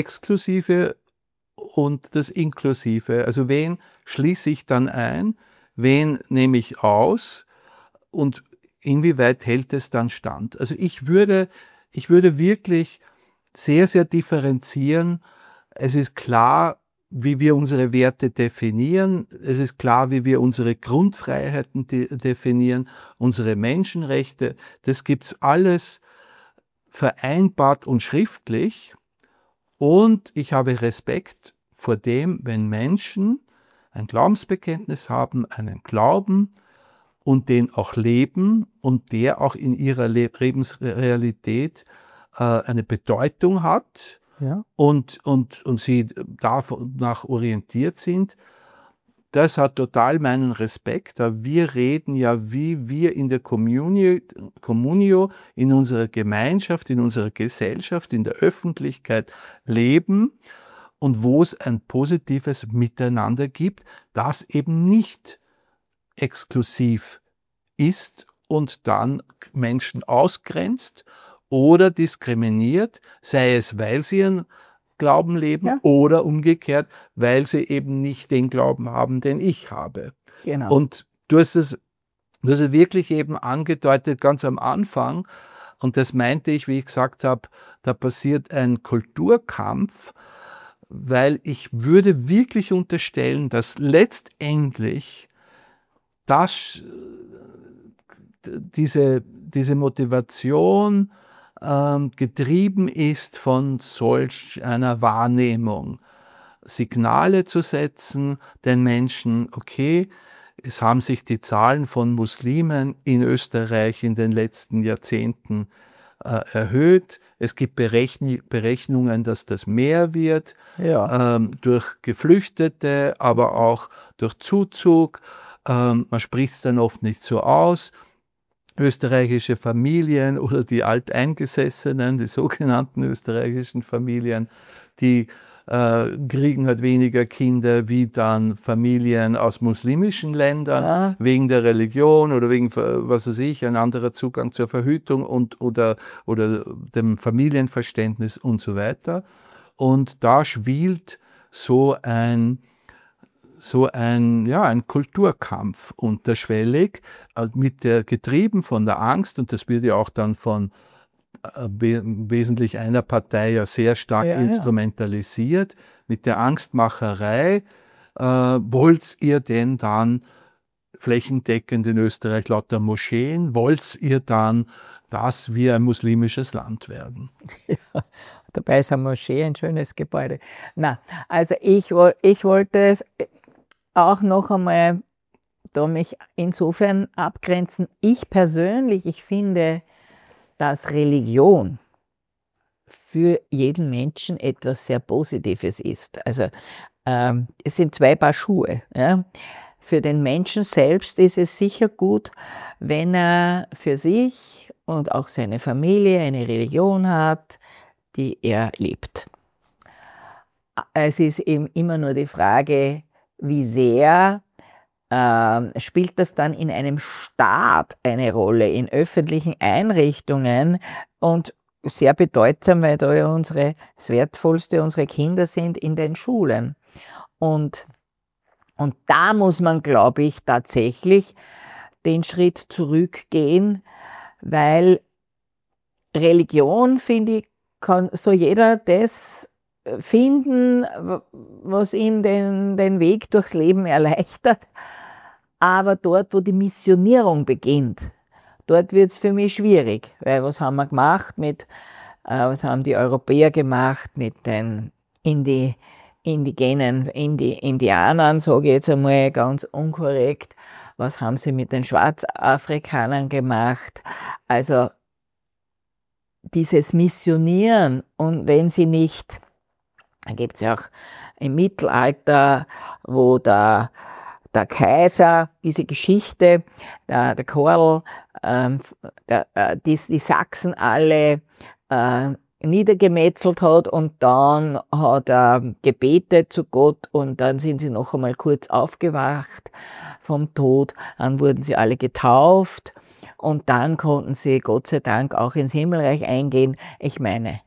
Exklusive und das Inklusive. Also wen schließe ich dann ein? wen nehme ich aus und inwieweit hält es dann stand. Also ich würde, ich würde wirklich sehr, sehr differenzieren. Es ist klar, wie wir unsere Werte definieren. Es ist klar, wie wir unsere Grundfreiheiten de definieren, unsere Menschenrechte. Das gibt's alles vereinbart und schriftlich. Und ich habe Respekt vor dem, wenn Menschen ein Glaubensbekenntnis haben, einen Glauben und den auch leben und der auch in ihrer Le Lebensrealität äh, eine Bedeutung hat. Ja. Und, und, und sie danach orientiert sind, das hat total meinen Respekt. Wir reden ja, wie wir in der Communio, Communio, in unserer Gemeinschaft, in unserer Gesellschaft, in der Öffentlichkeit leben und wo es ein positives Miteinander gibt, das eben nicht exklusiv ist und dann Menschen ausgrenzt oder diskriminiert, sei es, weil sie ihren Glauben leben ja. oder umgekehrt, weil sie eben nicht den Glauben haben, den ich habe. Genau. Und du hast es, du hast es wirklich eben angedeutet, ganz am Anfang, und das meinte ich, wie ich gesagt habe, da passiert ein Kulturkampf, weil ich würde wirklich unterstellen, dass letztendlich das, diese, diese Motivation ähm, getrieben ist von solch einer Wahrnehmung. Signale zu setzen, den Menschen, okay, es haben sich die Zahlen von Muslimen in Österreich in den letzten Jahrzehnten äh, erhöht. Es gibt Berechn Berechnungen, dass das mehr wird, ja. ähm, durch Geflüchtete, aber auch durch Zuzug. Ähm, man spricht es dann oft nicht so aus. Österreichische Familien oder die Alteingesessenen, die sogenannten österreichischen Familien, die äh, kriegen halt weniger Kinder wie dann Familien aus muslimischen Ländern, ja. wegen der Religion oder wegen, was weiß ich, ein anderer Zugang zur Verhütung und, oder, oder dem Familienverständnis und so weiter. Und da schwillt so ein so ein, ja, ein Kulturkampf unterschwellig, mit der, getrieben von der Angst, und das wird ja auch dann von äh, wesentlich einer Partei ja sehr stark ja, instrumentalisiert, ja. mit der Angstmacherei, äh, wollt ihr denn dann flächendeckend in Österreich lauter Moscheen, wollt ihr dann, dass wir ein muslimisches Land werden? Ja, dabei ist eine Moschee ein schönes Gebäude. Na, also ich, ich wollte es auch noch einmal da mich insofern abgrenzen. Ich persönlich, ich finde, dass Religion für jeden Menschen etwas sehr Positives ist. Also ähm, es sind zwei Paar Schuhe. Ja. Für den Menschen selbst ist es sicher gut, wenn er für sich und auch seine Familie eine Religion hat, die er lebt. Es ist eben immer nur die Frage, wie sehr äh, spielt das dann in einem Staat eine Rolle, in öffentlichen Einrichtungen, und sehr bedeutsam, weil da ja unsere, das Wertvollste unsere Kinder sind, in den Schulen. Und, und da muss man, glaube ich, tatsächlich den Schritt zurückgehen, weil Religion, finde ich, kann so jeder das finden, was ihm den, den Weg durchs Leben erleichtert. Aber dort, wo die Missionierung beginnt, dort wird es für mich schwierig. Weil was haben wir gemacht mit, äh, was haben die Europäer gemacht mit den Indi, indigenen Indi, Indianern, sage ich jetzt einmal ganz unkorrekt. Was haben sie mit den Schwarzafrikanern gemacht? Also dieses Missionieren, und wenn sie nicht, da gibt es ja auch im Mittelalter, wo der, der Kaiser diese Geschichte, der, der Karl, ähm, der, äh, die, die Sachsen alle äh, niedergemetzelt hat, und dann hat er gebetet zu Gott, und dann sind sie noch einmal kurz aufgewacht vom Tod, dann wurden sie alle getauft, und dann konnten sie Gott sei Dank auch ins Himmelreich eingehen. Ich meine,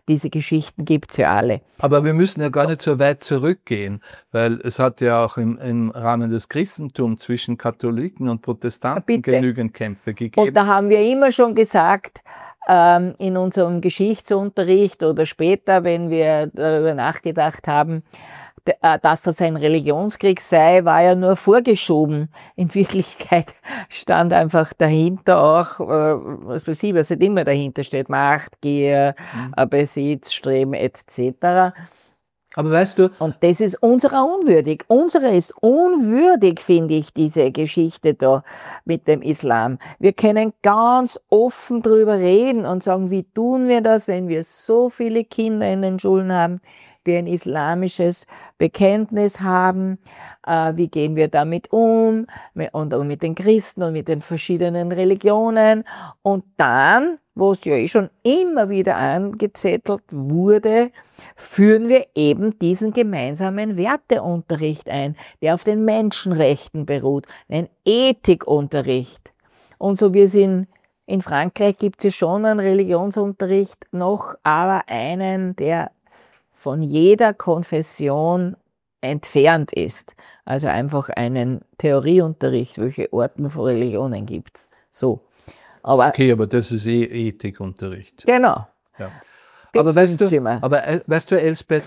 diese Geschichten gibt es ja alle. Aber wir müssen ja gar nicht so weit zurückgehen, weil es hat ja auch im, im Rahmen des Christentums zwischen Katholiken und Protestanten Bitte. genügend Kämpfe gegeben. Und da haben wir immer schon gesagt, ähm, in unserem Geschichtsunterricht oder später, wenn wir darüber nachgedacht haben, dass das ein Religionskrieg sei, war ja nur vorgeschoben. In Wirklichkeit stand einfach dahinter auch, was weiß ich, was halt immer dahinter steht, Macht, Gier, mhm. Besitz, Streben et cetera. Aber weißt du... Und das ist unserer unwürdig. Unsere ist unwürdig, finde ich, diese Geschichte da mit dem Islam. Wir können ganz offen drüber reden und sagen, wie tun wir das, wenn wir so viele Kinder in den Schulen haben, die ein islamisches Bekenntnis haben, äh, wie gehen wir damit um, und mit den Christen und mit den verschiedenen Religionen. Und dann, wo es ja eh schon immer wieder angezettelt wurde, führen wir eben diesen gemeinsamen Werteunterricht ein, der auf den Menschenrechten beruht, ein Ethikunterricht. Und so wie es in, in Frankreich gibt es schon einen Religionsunterricht noch, aber einen, der von jeder Konfession entfernt ist. Also einfach einen Theorieunterricht, welche Arten von Religionen gibt es. So. Aber, okay, aber das ist eh Ethikunterricht. Genau. Ja. Aber, weißt du, aber weißt du, Elsbeth,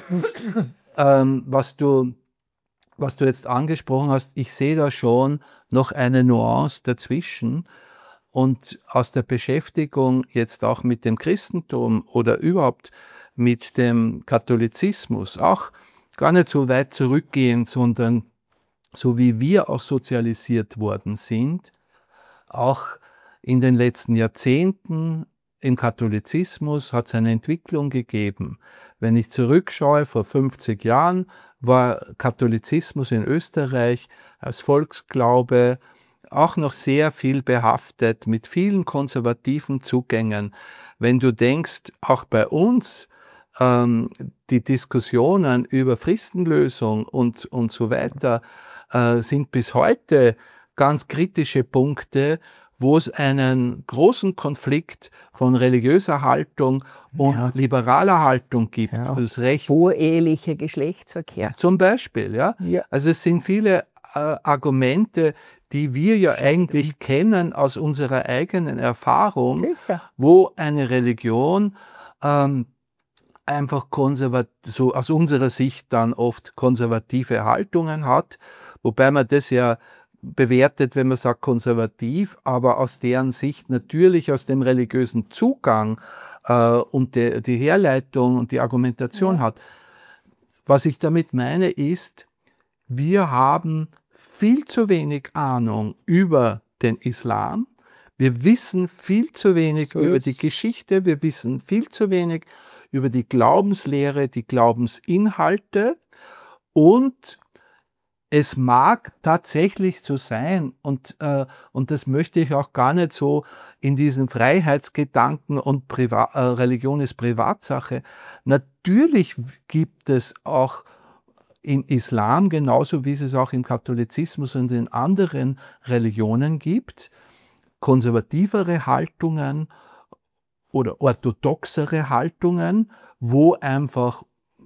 ähm, was du, was du jetzt angesprochen hast, ich sehe da schon noch eine Nuance dazwischen. Und aus der Beschäftigung jetzt auch mit dem Christentum oder überhaupt mit dem Katholizismus, auch gar nicht so weit zurückgehend, sondern so wie wir auch sozialisiert worden sind, auch in den letzten Jahrzehnten im Katholizismus hat es eine Entwicklung gegeben. Wenn ich zurückschaue, vor fünfzig Jahren war Katholizismus in Österreich als Volksglaube auch noch sehr viel behaftet mit vielen konservativen Zugängen. Wenn du denkst, auch bei uns, ähm, die Diskussionen über Fristenlösung und, und so weiter äh, sind bis heute ganz kritische Punkte, wo es einen großen Konflikt von religiöser Haltung und ja. liberaler Haltung gibt. Ja. Das Recht. Vorehelicher Geschlechtsverkehr. Zum Beispiel, ja. ja. Also es sind viele äh, Argumente, die wir ja eigentlich kennen aus unserer eigenen Erfahrung, Sicher. wo eine Religion ähm, einfach konservat so aus unserer Sicht dann oft konservative Haltungen hat, wobei man das ja bewertet, wenn man sagt konservativ, aber aus deren Sicht natürlich aus dem religiösen Zugang äh, und de, die Herleitung und die Argumentation ja. hat. Was ich damit meine ist, wir haben viel zu wenig Ahnung über den Islam. Wir wissen viel zu wenig so über die Geschichte, wir wissen viel zu wenig über die Glaubenslehre, die Glaubensinhalte, und es mag tatsächlich so sein, und, äh, und das möchte ich auch gar nicht so in diesen Freiheitsgedanken und Priva äh, Religion ist Privatsache. Natürlich gibt es auch im Islam, genauso wie es es auch im Katholizismus und in anderen Religionen gibt, konservativere Haltungen oder orthodoxere Haltungen, wo einfach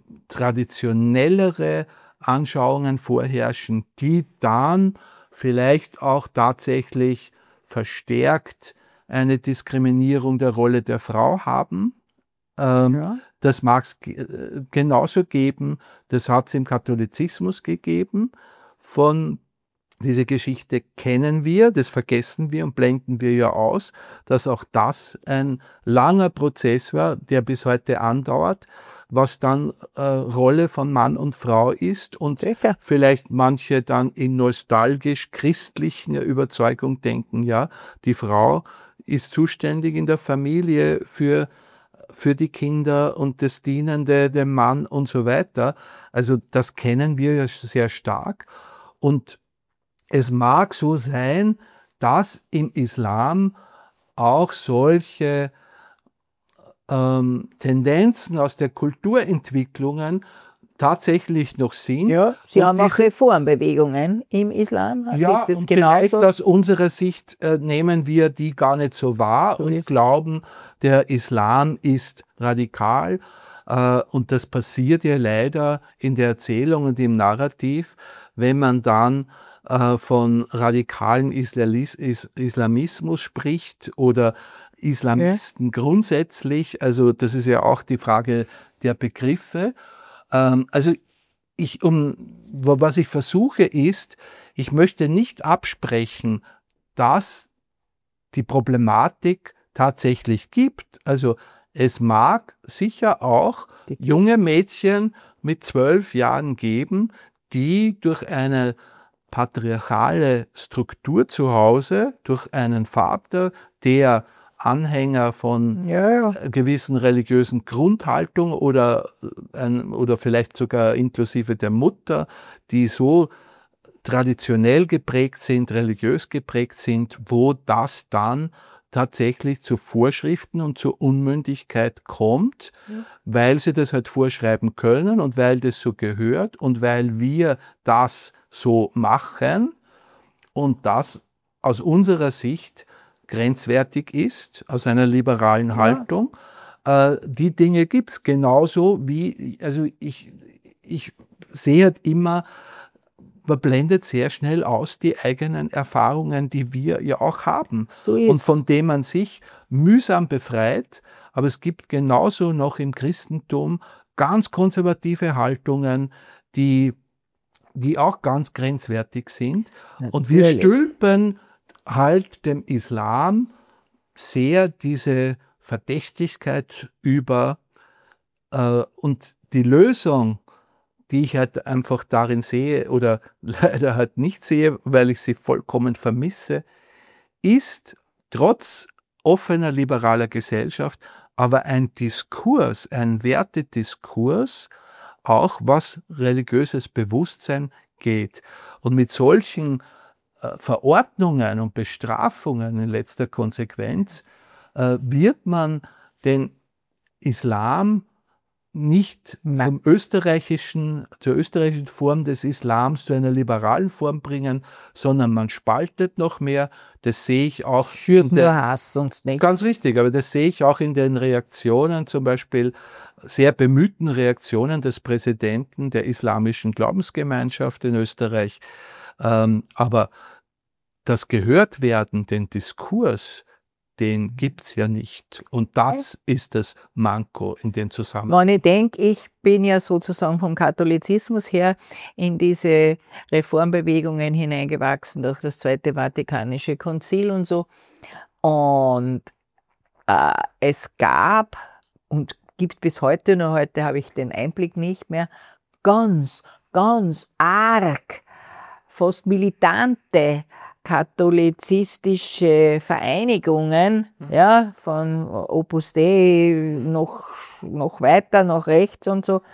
traditionellere Anschauungen vorherrschen, die dann vielleicht auch tatsächlich verstärkt eine Diskriminierung der Rolle der Frau haben. Ähm, ja. Das mag es genauso geben, das hat es im Katholizismus gegeben. Von Diese Geschichte kennen wir, das vergessen wir und blenden wir ja aus, dass auch das ein langer Prozess war, der bis heute andauert, was dann äh, Rolle von Mann und Frau ist und Sicher. Vielleicht manche dann in nostalgisch-christlichen Überzeugung denken, ja, die Frau ist zuständig in der Familie für, für die Kinder und das Dienende dem Mann und so weiter. Also das kennen wir ja sehr stark, und es mag so sein, dass im Islam auch solche ähm, Tendenzen aus der Kulturentwicklungen tatsächlich noch sind. Ja, Sie und haben auch diese, Reformbewegungen im Islam. ja, Liegt das und vielleicht genauso? aus unserer Sicht äh, nehmen wir die gar nicht so wahr So und ist- glauben, der Islam ist radikal. Äh, und das passiert ja leider in der Erzählung und im Narrativ, wenn man dann äh, von radikalen Islalis Is Islamismus spricht oder Islamisten grundsätzlich. Also das ist ja auch die Frage der Begriffe. Ähm, also ich, um, was ich versuche ist, ich möchte nicht absprechen, dass die Problematik tatsächlich gibt. Also es mag sicher auch Die- junge Mädchen mit zwölf Jahren geben, die durch eine patriarchale Struktur zu Hause, durch einen Vater, der Anhänger von Ja, ja. gewissen religiösen Grundhaltung oder, ein, oder vielleicht sogar inklusive der Mutter, die so traditionell geprägt sind, religiös geprägt sind, wo das dann tatsächlich zu Vorschriften und zur Unmündigkeit kommt, Ja. weil sie das halt vorschreiben können und weil das so gehört und weil wir das so machen und das aus unserer Sicht grenzwertig ist, aus einer liberalen Ja. Haltung. Äh, die Dinge gibt es genauso wie, also ich, ich sehe halt immer, man blendet sehr schnell aus die eigenen Erfahrungen, die wir ja auch haben So ist. und von denen man sich mühsam befreit. Aber es gibt genauso noch im Christentum ganz konservative Haltungen, die, die auch ganz grenzwertig sind. Und wir Natürlich. stülpen halt dem Islam sehr diese Verdächtigkeit über. Äh, und die Lösung, die ich halt einfach darin sehe oder leider halt nicht sehe, weil ich sie vollkommen vermisse, ist trotz offener liberaler Gesellschaft aber ein Diskurs, ein Wertediskurs, auch was religiöses Bewusstsein geht. Und mit solchen äh, Verordnungen und Bestrafungen in letzter Konsequenz äh, wird man den Islam nicht vom österreichischen, zur österreichischen Form des Islams zu einer liberalen Form bringen, sondern man spaltet noch mehr. Das sehe ich auch. Schürt in der- nur Hass, sonst nichts. Ganz richtig, aber das sehe ich auch in den Reaktionen, zum Beispiel sehr bemühten Reaktionen des Präsidenten der islamischen Glaubensgemeinschaft in Österreich. Ähm, aber das Gehörtwerden, den Diskurs, den gibt es ja nicht. Und das ist das Manko in dem Zusammenhang. Wenn ich denke, ich bin ja sozusagen vom Katholizismus her in diese Reformbewegungen hineingewachsen durch das Zweite Vatikanische Konzil und so. Und äh, es gab und gibt bis heute, nur heute habe ich den Einblick nicht mehr, ganz, ganz arg, fast militante katholizistische Vereinigungen, ja, von Opus Dei noch, noch weiter nach rechts und so,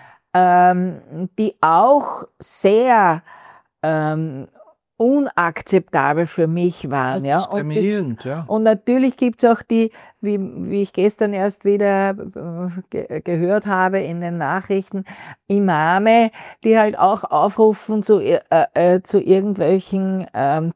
ähm, die auch sehr ähm, unakzeptabel für mich waren. Ja. Und, das, Diskriminierend, ja. und natürlich gibt es auch die, wie, wie ich gestern erst wieder äh, ge gehört habe in den Nachrichten, Imame, die halt auch aufrufen zu, äh, äh, zu irgendwelchen ähm,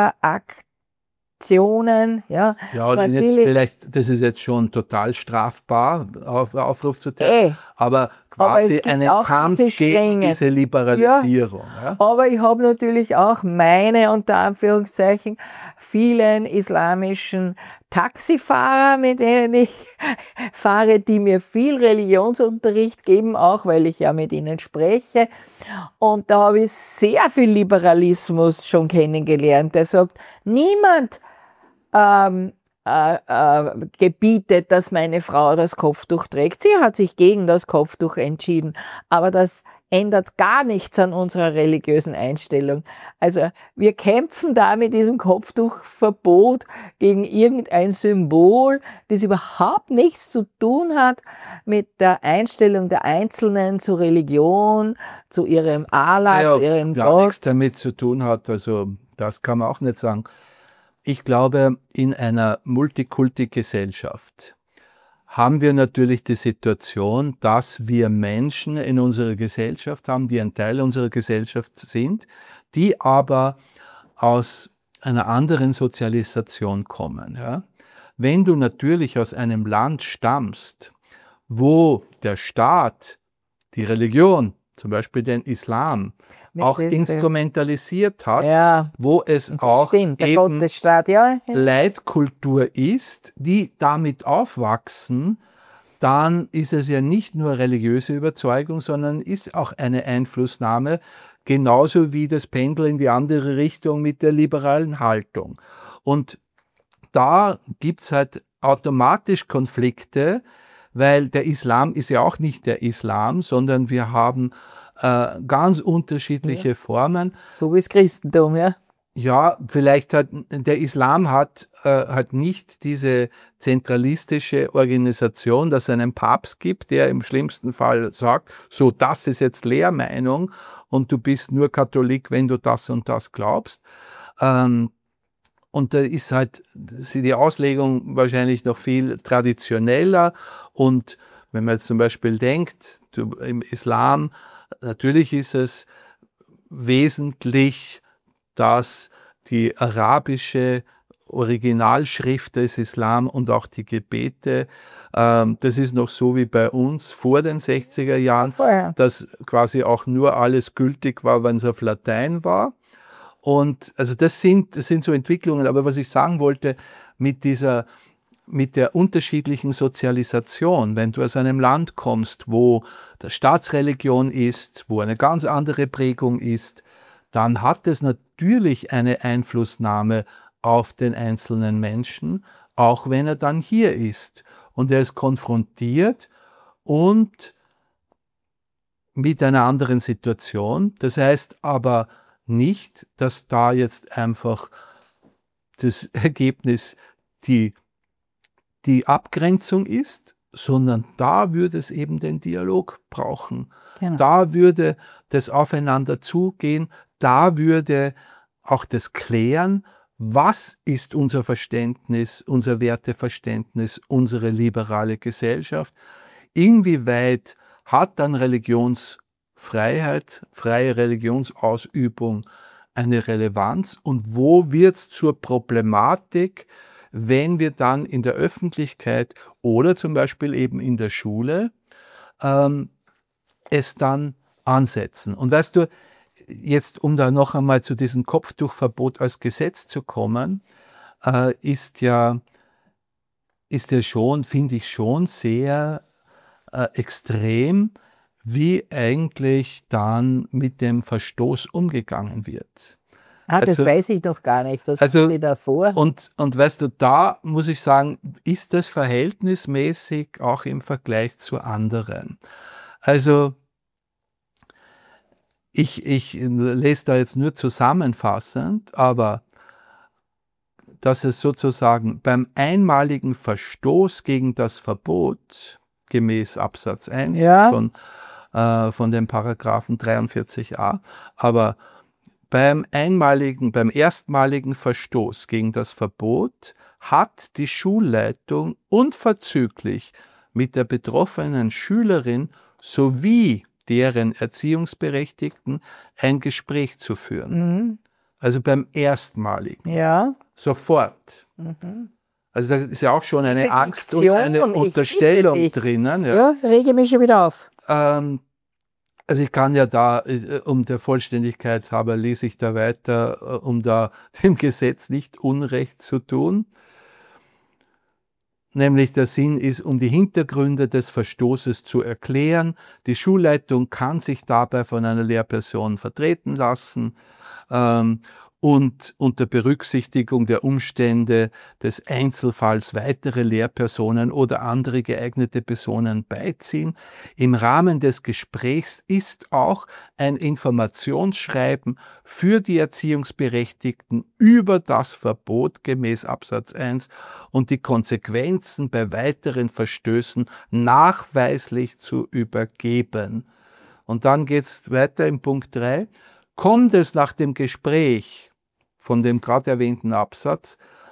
Terroraktionen. Ja, Ja, und jetzt vielleicht, das ist jetzt schon total strafbar, auf, Aufruf zu Äh, aber aber es quasi gibt einen auch Kampf diese gegen Strenge. diese Liberalisierung. Ja. Aber ich habe natürlich auch meine, unter Anführungszeichen, vielen islamischen Taxifahrer, mit denen ich fahre, die mir viel Religionsunterricht geben, auch weil ich ja mit ihnen spreche. Und da habe ich sehr viel Liberalismus schon kennengelernt. Der sagt, niemand ähm, äh, äh, gebietet, dass meine Frau das Kopftuch trägt. Sie hat sich gegen das Kopftuch entschieden. Aber das ändert gar nichts an unserer religiösen Einstellung. Also wir kämpfen da mit diesem Kopftuchverbot gegen irgendein Symbol, das überhaupt nichts zu tun hat mit der Einstellung der Einzelnen zur Religion, zu ihrem Allah, Ja, zu ihrem gar Gott. nichts damit zu tun hat, also das kann man auch nicht sagen. Ich glaube, in einer Multikulti-Gesellschaft haben wir natürlich die Situation, dass wir Menschen in unserer Gesellschaft haben, die ein Teil unserer Gesellschaft sind, die aber aus einer anderen Sozialisation kommen. Ja? Wenn du natürlich aus einem Land stammst, wo der Staat, die Religion, zum Beispiel den Islam, Mit auch dem- instrumentalisiert hat, Ja, wo es auch stimmt, der eben Gottesstaat, ja. Leitkultur ist, die damit aufwachsen, dann ist es ja nicht nur religiöse Überzeugung, sondern ist auch eine Einflussnahme, genauso wie das Pendel in die andere Richtung mit der liberalen Haltung. Und da gibt es halt automatisch Konflikte, weil der Islam ist ja auch nicht der Islam, sondern wir haben äh, ganz unterschiedliche Ja. Formen. So wie das Christentum, ja. Ja, vielleicht hat der Islam hat, äh, hat nicht diese zentralistische Organisation, dass es einen Papst gibt, der im schlimmsten Fall sagt, so, das ist jetzt Lehrmeinung und du bist nur Katholik, wenn du das und das glaubst. Ähm, und da ist halt die Auslegung wahrscheinlich noch viel traditioneller. Und wenn man jetzt zum Beispiel denkt, du, im Islam, natürlich ist es wesentlich, dass die arabische Originalschrift des Islam und auch die Gebete, ähm, das ist noch so wie bei uns vor den sechziger Jahren, Vorher. dass quasi auch nur alles gültig war, wenn es auf Latein war. Und also das sind, das sind so Entwicklungen. Aber was ich sagen wollte, mit dieser, mit der unterschiedlichen Sozialisation, wenn du aus einem Land kommst, wo der Staatsreligion ist, wo eine ganz andere Prägung ist, dann hat es natürlich eine Einflussnahme auf den einzelnen Menschen, auch wenn er dann hier ist. Und er ist konfrontiert und mit einer anderen Situation. Das heißt aber nicht, dass da jetzt einfach das Ergebnis die, die Abgrenzung ist, sondern da würde es eben den Dialog brauchen. Genau. Da würde das Aufeinander zugehen, da würde auch das Klären, was ist unser Verständnis, unser Werteverständnis, unsere liberale Gesellschaft, inwieweit hat dann Religionsfreiheit, freie Religionsausübung eine Relevanz und wo wird es zur Problematik, wenn wir dann in der Öffentlichkeit oder zum Beispiel eben in der Schule ähm, es dann ansetzen. Und weißt du, jetzt um da noch einmal zu diesem Kopftuchverbot als Gesetz zu kommen, äh, ist ja, ist ja schon, finde ich schon sehr äh, extrem, wie eigentlich dann mit dem Verstoß umgegangen wird. Ah, das Also- weiß ich doch gar nicht. Was Also- haben Sie da vor? Und, und weißt du, da muss ich sagen, ist das verhältnismäßig auch im Vergleich zu anderen. Also ich, ich lese da jetzt nur zusammenfassend, aber dass es sozusagen beim einmaligen Verstoß gegen das Verbot gemäß Absatz eins Ja. von, äh, von dem Paragraphen dreiundvierzig a, aber beim einmaligen, beim erstmaligen Verstoß gegen das Verbot hat die Schulleitung unverzüglich mit der betroffenen Schülerin sowie deren Erziehungsberechtigten ein Gespräch zu führen. Mhm. Also beim erstmaligen, Ja. sofort. Mhm. Also da ist ja auch schon eine Diese Angst und Fiktion, eine ich bitte Unterstellung dich. drinnen. Ja. Ja, rege mich schon wieder auf. Ähm, also ich kann ja da, äh, um der Vollständigkeit halber lese ich da weiter, äh, um da dem Gesetz nicht Unrecht zu tun. Nämlich der Sinn ist, um die Hintergründe des Verstoßes zu erklären. Die Schulleitung kann sich dabei von einer Lehrperson vertreten lassen ähm, und unter Berücksichtigung der Umstände des Einzelfalls weitere Lehrpersonen oder andere geeignete Personen beiziehen. Im Rahmen des Gesprächs ist auch ein Informationsschreiben für die Erziehungsberechtigten über das Verbot gemäß Absatz eins und die Konsequenzen bei weiteren Verstößen nachweislich zu übergeben. Und dann geht es weiter im Punkt drei. Kommt es nach dem Gespräch von dem gerade erwähnten Absatz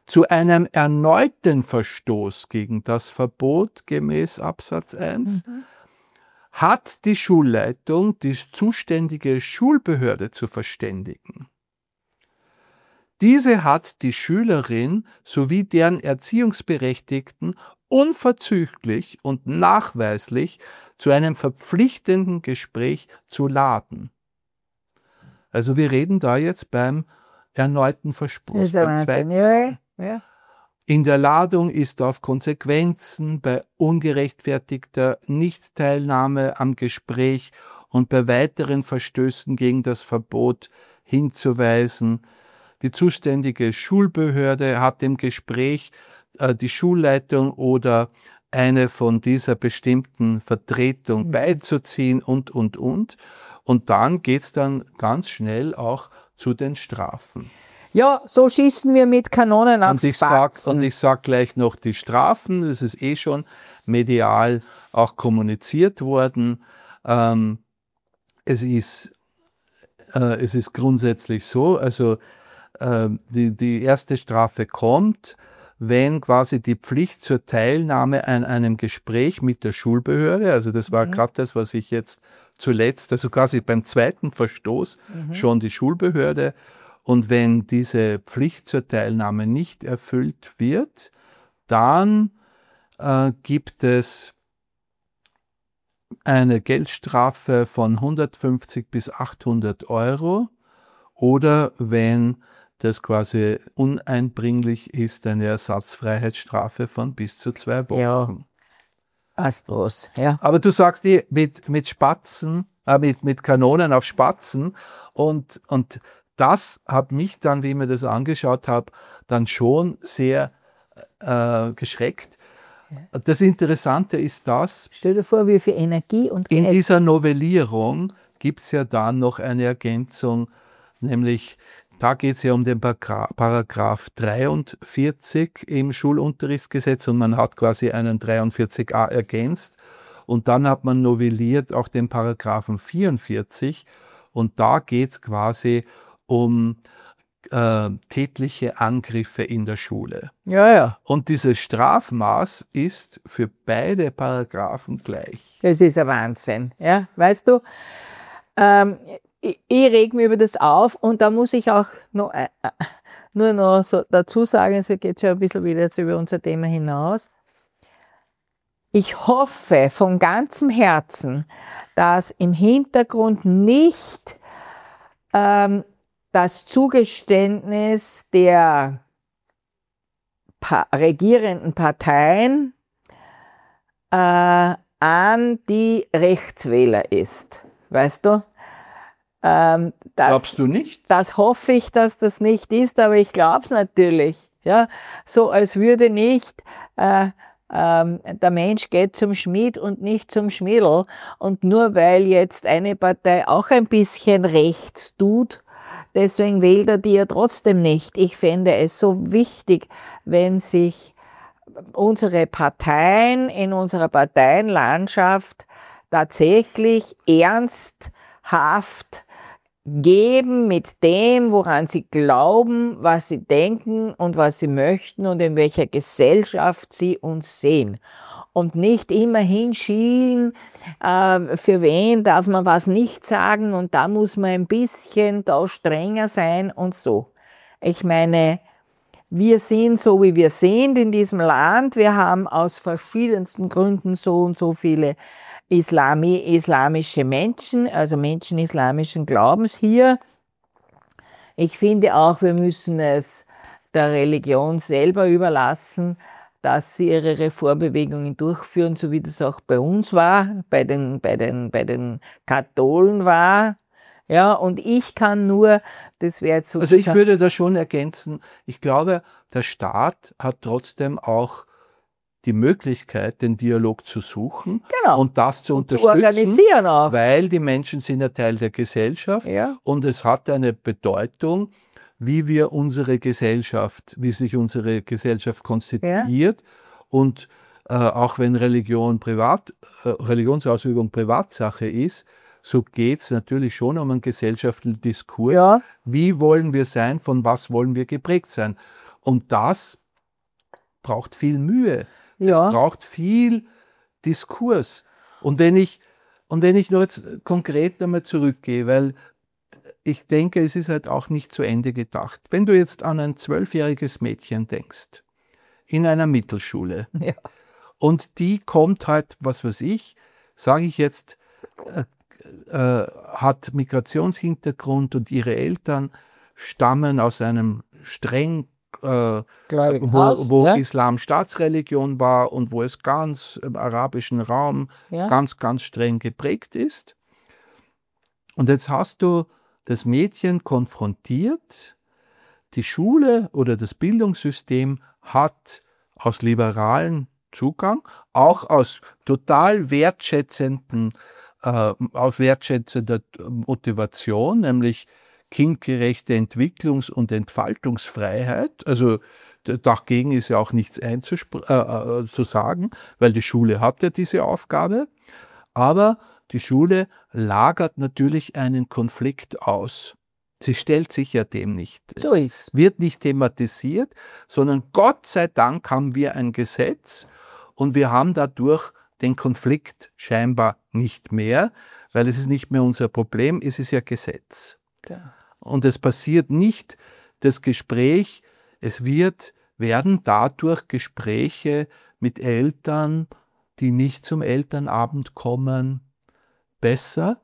Zu einem erneuten Verstoß gegen das Verbot gemäß Absatz eins mhm. hat die Schulleitung die zuständige Schulbehörde zu verständigen. Diese hat die Schülerin sowie deren Erziehungsberechtigten unverzüglich und nachweislich zu einem verpflichtenden Gespräch zu laden. Also wir reden da jetzt beim erneuten Verstoß. Das ist ja Wahnsinn. Ja, ja. In der Ladung ist auf Konsequenzen bei ungerechtfertigter Nichtteilnahme am Gespräch und bei weiteren Verstößen gegen das Verbot hinzuweisen. Die zuständige Schulbehörde hat dem Gespräch äh, die Schulleitung oder eine von dieser bestimmten Vertretung mhm. beizuziehen und, und, und. Und dann geht es dann ganz schnell auch zu den Strafen. Ja, so schießen wir mit Kanonen auf Spatzen. Und ich sage gleich noch die Strafen, das ist eh schon medial auch kommuniziert worden. Ähm, es, ist, äh, es ist grundsätzlich so, also äh, die, die erste Strafe kommt, wenn quasi die Pflicht zur Teilnahme an einem Gespräch mit der Schulbehörde, also das war mhm. gerade das, was ich jetzt zuletzt, also quasi beim zweiten Verstoß mhm. schon die Schulbehörde. Und wenn diese Pflicht zur Teilnahme nicht erfüllt wird, dann äh, gibt es eine Geldstrafe von hundertfünfzig bis achthundert Euro oder wenn das quasi uneinbringlich ist, eine Ersatzfreiheitsstrafe von bis zu zwei Wochen. Ja, passt was, ja. Aber du sagst eh, mit, mit Spatzen, äh, mit, mit Kanonen auf Spatzen und, und das hat mich dann, wie ich mir das angeschaut habe, dann schon sehr äh, geschreckt. Ja. Das Interessante ist das, stell dir vor, wie viel Energie und Geld. In dieser Novellierung gibt es ja dann noch eine Ergänzung, nämlich da geht es ja um den Paragraph dreiundvierzig im Schulunterrichtsgesetz und man hat quasi einen dreiundvierzig a ergänzt und dann hat man novelliert auch den Paragraphen vierundvierzig und da geht es quasi um äh, tätliche Angriffe in der Schule. Ja, ja. Und dieses Strafmaß ist für beide Paragraphen gleich. Das ist ein Wahnsinn, ja, weißt du. Ähm, ich, ich reg mich über das auf und da muss ich auch noch, äh, nur noch so dazu sagen, es geht schon ein bisschen wieder jetzt über unser Thema hinaus. Ich hoffe von ganzem Herzen, dass im Hintergrund nicht ähm, das Zugeständnis der pa- regierenden Parteien äh, an die Rechtswähler ist. Weißt du? Ähm, das, Glaubst du nicht? Das hoffe ich, dass das nicht ist, aber ich glaube es natürlich. Ja? So als würde nicht äh, ähm, der Mensch geht zum Schmied und nicht zum Schmiedel. Und nur weil jetzt eine Partei auch ein bisschen rechts tut, deswegen wählt er die ja trotzdem nicht. Ich fände es so wichtig, wenn sich unsere Parteien in unserer Parteienlandschaft tatsächlich ernsthaft geben mit dem, woran sie glauben, was sie denken und was sie möchten und in welcher Gesellschaft sie uns sehen. Und nicht immer hinschielen, äh, für wen darf man was nicht sagen und da muss man ein bisschen da strenger sein und so. Ich meine, wir sind so, wie wir sind in diesem Land. Wir haben aus verschiedensten Gründen so und so viele Islami, islamische Menschen, also Menschen islamischen Glaubens hier. Ich finde auch, wir müssen es der Religion selber überlassen, dass sie ihre Reformbewegungen durchführen, so wie das auch bei uns war, bei den, bei den, bei den Katholen war. Ja, und ich kann nur, das wäre jetzt so. Also ich würde da schon ergänzen, ich glaube, der Staat hat trotzdem auch die Möglichkeit, den Dialog zu suchen genau. und das zu und unterstützen, zu organisieren auch. Weil die Menschen sind ja Teil der Gesellschaft ja. und es hat eine Bedeutung, wie wir unsere Gesellschaft, wie sich unsere Gesellschaft konstituiert ja. und äh, auch wenn Religion privat, äh, Religionsausübung Privatsache ist, so geht es natürlich schon um einen gesellschaftlichen Diskurs. Ja. Wie wollen wir sein, von was wollen wir geprägt sein? Und das braucht viel Mühe. Das Ja. braucht viel Diskurs. Und wenn ich, und wenn ich nur jetzt konkret einmal zurückgehe, weil ich denke, es ist halt auch nicht zu Ende gedacht. Wenn du jetzt an ein zwölfjähriges Mädchen denkst, in einer Mittelschule, Ja. und die kommt halt, was weiß ich, sage ich jetzt, äh, äh, hat Migrationshintergrund und ihre Eltern stammen aus einem streng, äh, Gläubigen wo, Haus, wo ja. Islam Staatsreligion war und wo es ganz im arabischen Raum Ja. ganz, ganz streng geprägt ist. Und jetzt hast du das Mädchen konfrontiert, die Schule oder das Bildungssystem hat aus liberalen Zugang, auch aus total wertschätzenden, äh, aus wertschätzender Motivation, nämlich kindgerechte Entwicklungs- und Entfaltungsfreiheit. Also dagegen ist ja auch nichts einzuspr- äh, äh, zu sagen, weil die Schule hat ja diese Aufgabe. Aber die Schule lagert natürlich einen Konflikt aus. Sie stellt sich ja dem nicht. So ist. Es wird nicht thematisiert, sondern Gott sei Dank haben wir ein Gesetz und wir haben dadurch den Konflikt scheinbar nicht mehr, weil es ist nicht mehr unser Problem, es ist ja Gesetz. Ja. Und es passiert nicht das Gespräch, es wird, werden dadurch Gespräche mit Eltern, die nicht zum Elternabend kommen, besser?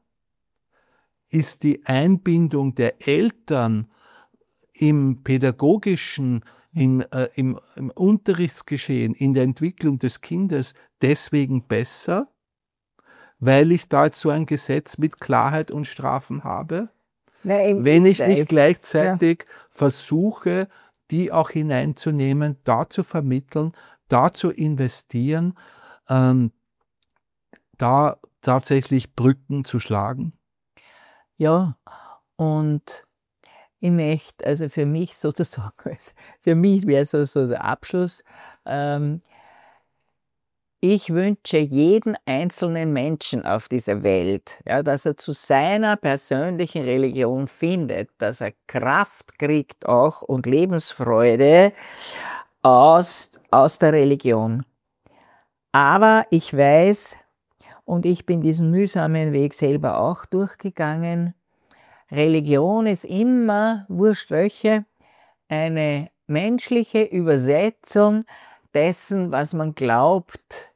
Ist die Einbindung der Eltern im pädagogischen, in, äh, im, im Unterrichtsgeschehen, in der Entwicklung des Kindes deswegen besser, weil ich da jetzt so ein Gesetz mit Klarheit und Strafen habe? Na, im, Wenn ich im- nicht gleichzeitig ja. versuche, die auch hineinzunehmen, da zu vermitteln, da zu investieren, ähm, da tatsächlich Brücken zu schlagen? Ja, und ich möchte, also für mich sozusagen, also für mich wäre so, so der Abschluss, ähm, ich wünsche jeden einzelnen Menschen auf dieser Welt, ja, dass er zu seiner persönlichen Religion findet, dass er Kraft kriegt auch und Lebensfreude aus, aus der Religion. Aber ich weiß, und ich bin diesen mühsamen Weg selber auch durchgegangen, Religion ist immer, wurscht welche, eine menschliche Übersetzung dessen, was man glaubt,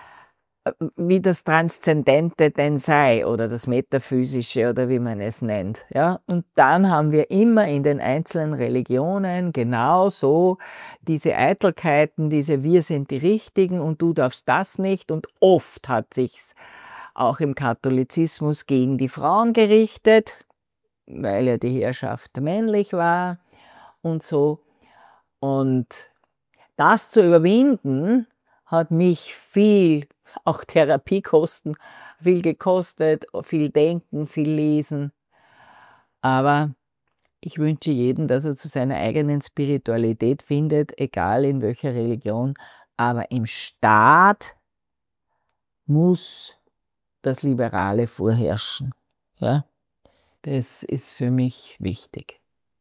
wie das Transzendente denn sei oder das Metaphysische oder wie man es nennt. Ja? Und dann haben wir immer in den einzelnen Religionen genauso diese Eitelkeiten, diese Wir sind die Richtigen und du darfst das nicht. Und oft hat sich's auch im Katholizismus gegen die Frauen gerichtet, weil ja die Herrschaft männlich war und so. Und das zu überwinden, hat mich viel, auch Therapiekosten, viel gekostet, viel denken, viel lesen. Aber ich wünsche jedem, dass er zu seiner eigenen Spiritualität findet, egal in welcher Religion. Aber im Staat muss das Liberale vorherrschen. Ja? Das ist für mich wichtig.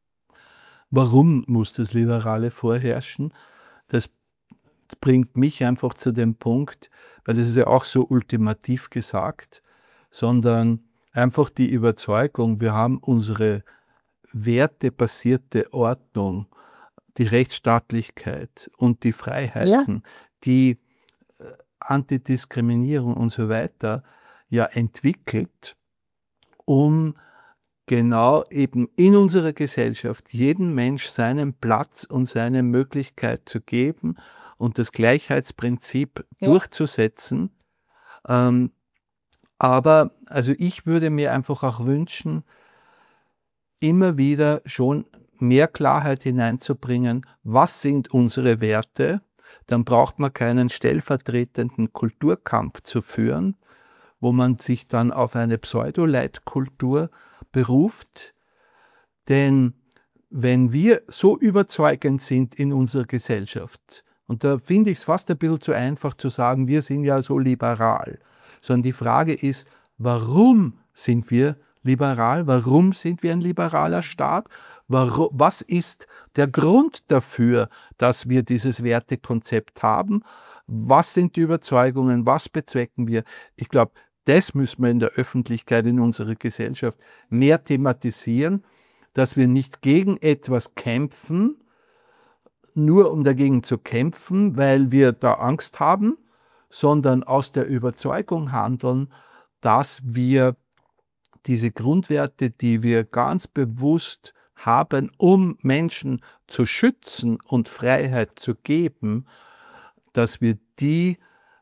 Warum muss das Liberale vorherrschen? Das bringt mich einfach zu dem Punkt, weil das ist ja auch so ultimativ gesagt, sondern einfach die Überzeugung, wir haben unsere wertebasierte Ordnung, die Rechtsstaatlichkeit und die Freiheiten, ja. die Antidiskriminierung und so weiter ja entwickelt, um genau eben in unserer Gesellschaft jedem Mensch seinen Platz und seine Möglichkeit zu geben und das Gleichheitsprinzip ja. durchzusetzen. Ähm, aber also ich würde mir einfach auch wünschen, immer wieder schon mehr Klarheit hineinzubringen, was sind unsere Werte. Dann braucht man keinen stellvertretenden Kulturkampf zu führen, wo man sich dann auf eine Pseudoleitkultur beruft. Denn wenn wir so überzeugend sind in unserer Gesellschaft, und da finde ich es fast ein bisschen zu einfach zu sagen, wir sind ja so liberal, sondern die Frage ist, warum sind wir liberal? Warum sind wir ein liberaler Staat? Warum, was ist der Grund dafür, dass wir dieses Wertekonzept haben? Was sind die Überzeugungen? Was bezwecken wir? Ich glaube, das müssen wir in der Öffentlichkeit, in unserer Gesellschaft mehr thematisieren, dass wir nicht gegen etwas kämpfen, nur um dagegen zu kämpfen, weil wir da Angst haben, sondern aus der Überzeugung handeln, dass wir diese Grundwerte, die wir ganz bewusst haben, um Menschen zu schützen und Freiheit zu geben, dass wir die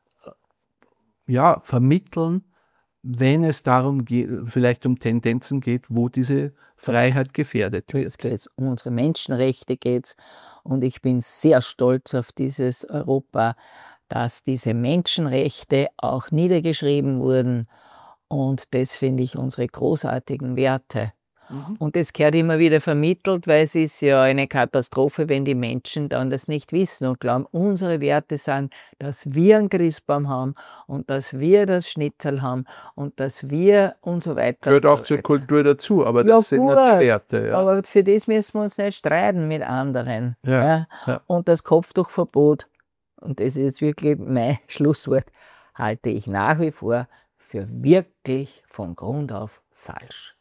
ja, vermitteln, wenn es darum geht, vielleicht um Tendenzen geht, wo diese Freiheit gefährdet wird. Es geht um unsere Menschenrechte geht's. Und ich bin sehr stolz auf dieses Europa, dass diese Menschenrechte auch niedergeschrieben wurden. Und das finde ich unsere großartigen Werte. Mhm. Und das gehört immer wieder vermittelt, weil es ist ja eine Katastrophe, wenn die Menschen dann das nicht wissen und glauben, unsere Werte sind, dass wir einen Christbaum haben und dass wir das Schnitzel haben und dass wir und so weiter. Gehört auch zur Kultur dazu, aber ja, das sind gut, nicht Werte. Ja. Aber für das müssen wir uns nicht streiten mit anderen. Ja, ja. Ja. Und das Kopftuchverbot, und das ist jetzt wirklich mein Schlusswort, halte ich nach wie vor für wirklich von Grund auf falsch.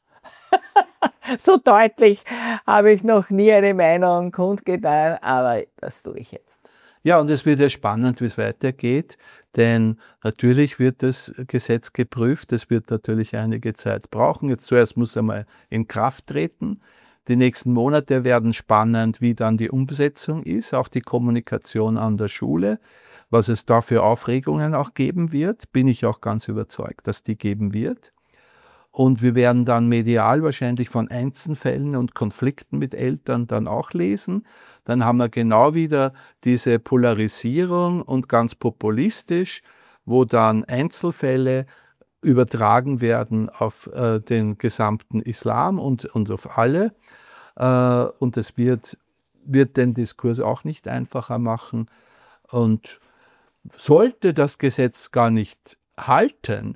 So deutlich habe ich noch nie eine Meinung kundgetan, aber das tue ich jetzt. Ja, und es wird ja spannend, wie es weitergeht, denn natürlich wird das Gesetz geprüft, es wird natürlich einige Zeit brauchen. Jetzt zuerst muss einmal in Kraft treten. Die nächsten Monate werden spannend, wie dann die Umsetzung ist, auch die Kommunikation an der Schule, was es da für Aufregungen auch geben wird, bin ich auch ganz überzeugt, dass die geben wird. Und wir werden dann medial wahrscheinlich von Einzelfällen und Konflikten mit Eltern dann auch lesen. Dann haben wir genau wieder diese Polarisierung und ganz populistisch, wo dann Einzelfälle übertragen werden auf äh, den gesamten Islam und, und auf alle. Äh, und das wird, wird den Diskurs auch nicht einfacher machen. Und sollte das Gesetz gar nicht halten,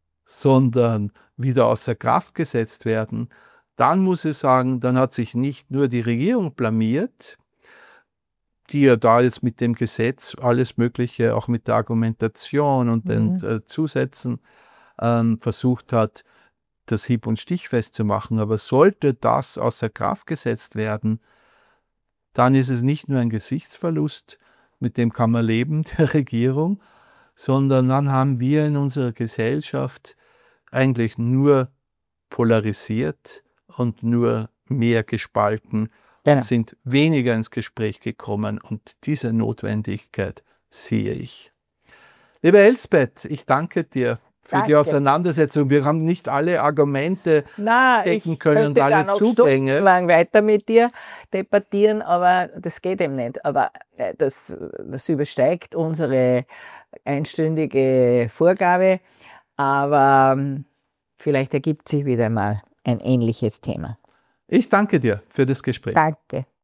sondern wieder außer Kraft gesetzt werden, dann muss ich sagen, dann hat sich nicht nur die Regierung blamiert, die ja da jetzt mit dem Gesetz alles Mögliche, auch mit der Argumentation und den mhm. äh, Zusätzen ähm, versucht hat, das hieb- und stichfest zu machen. Aber sollte das außer Kraft gesetzt werden, dann ist es nicht nur ein Gesichtsverlust, mit dem kann man leben, der Regierung, sondern dann haben wir in unserer Gesellschaft eigentlich nur polarisiert und nur mehr gespalten, genau. sind weniger ins Gespräch gekommen und diese Notwendigkeit sehe ich. Liebe Elsbeth, ich danke dir für danke. die Auseinandersetzung. Wir haben nicht alle Argumente Nein, decken können und alle dann Zugänge. Stundenlang weiter mit dir debattieren, aber das geht eben nicht. Aber das, das übersteigt unsere einstündige Vorgabe. Aber um, vielleicht ergibt sich wieder mal ein ähnliches Thema. Ich danke dir für das Gespräch. Danke.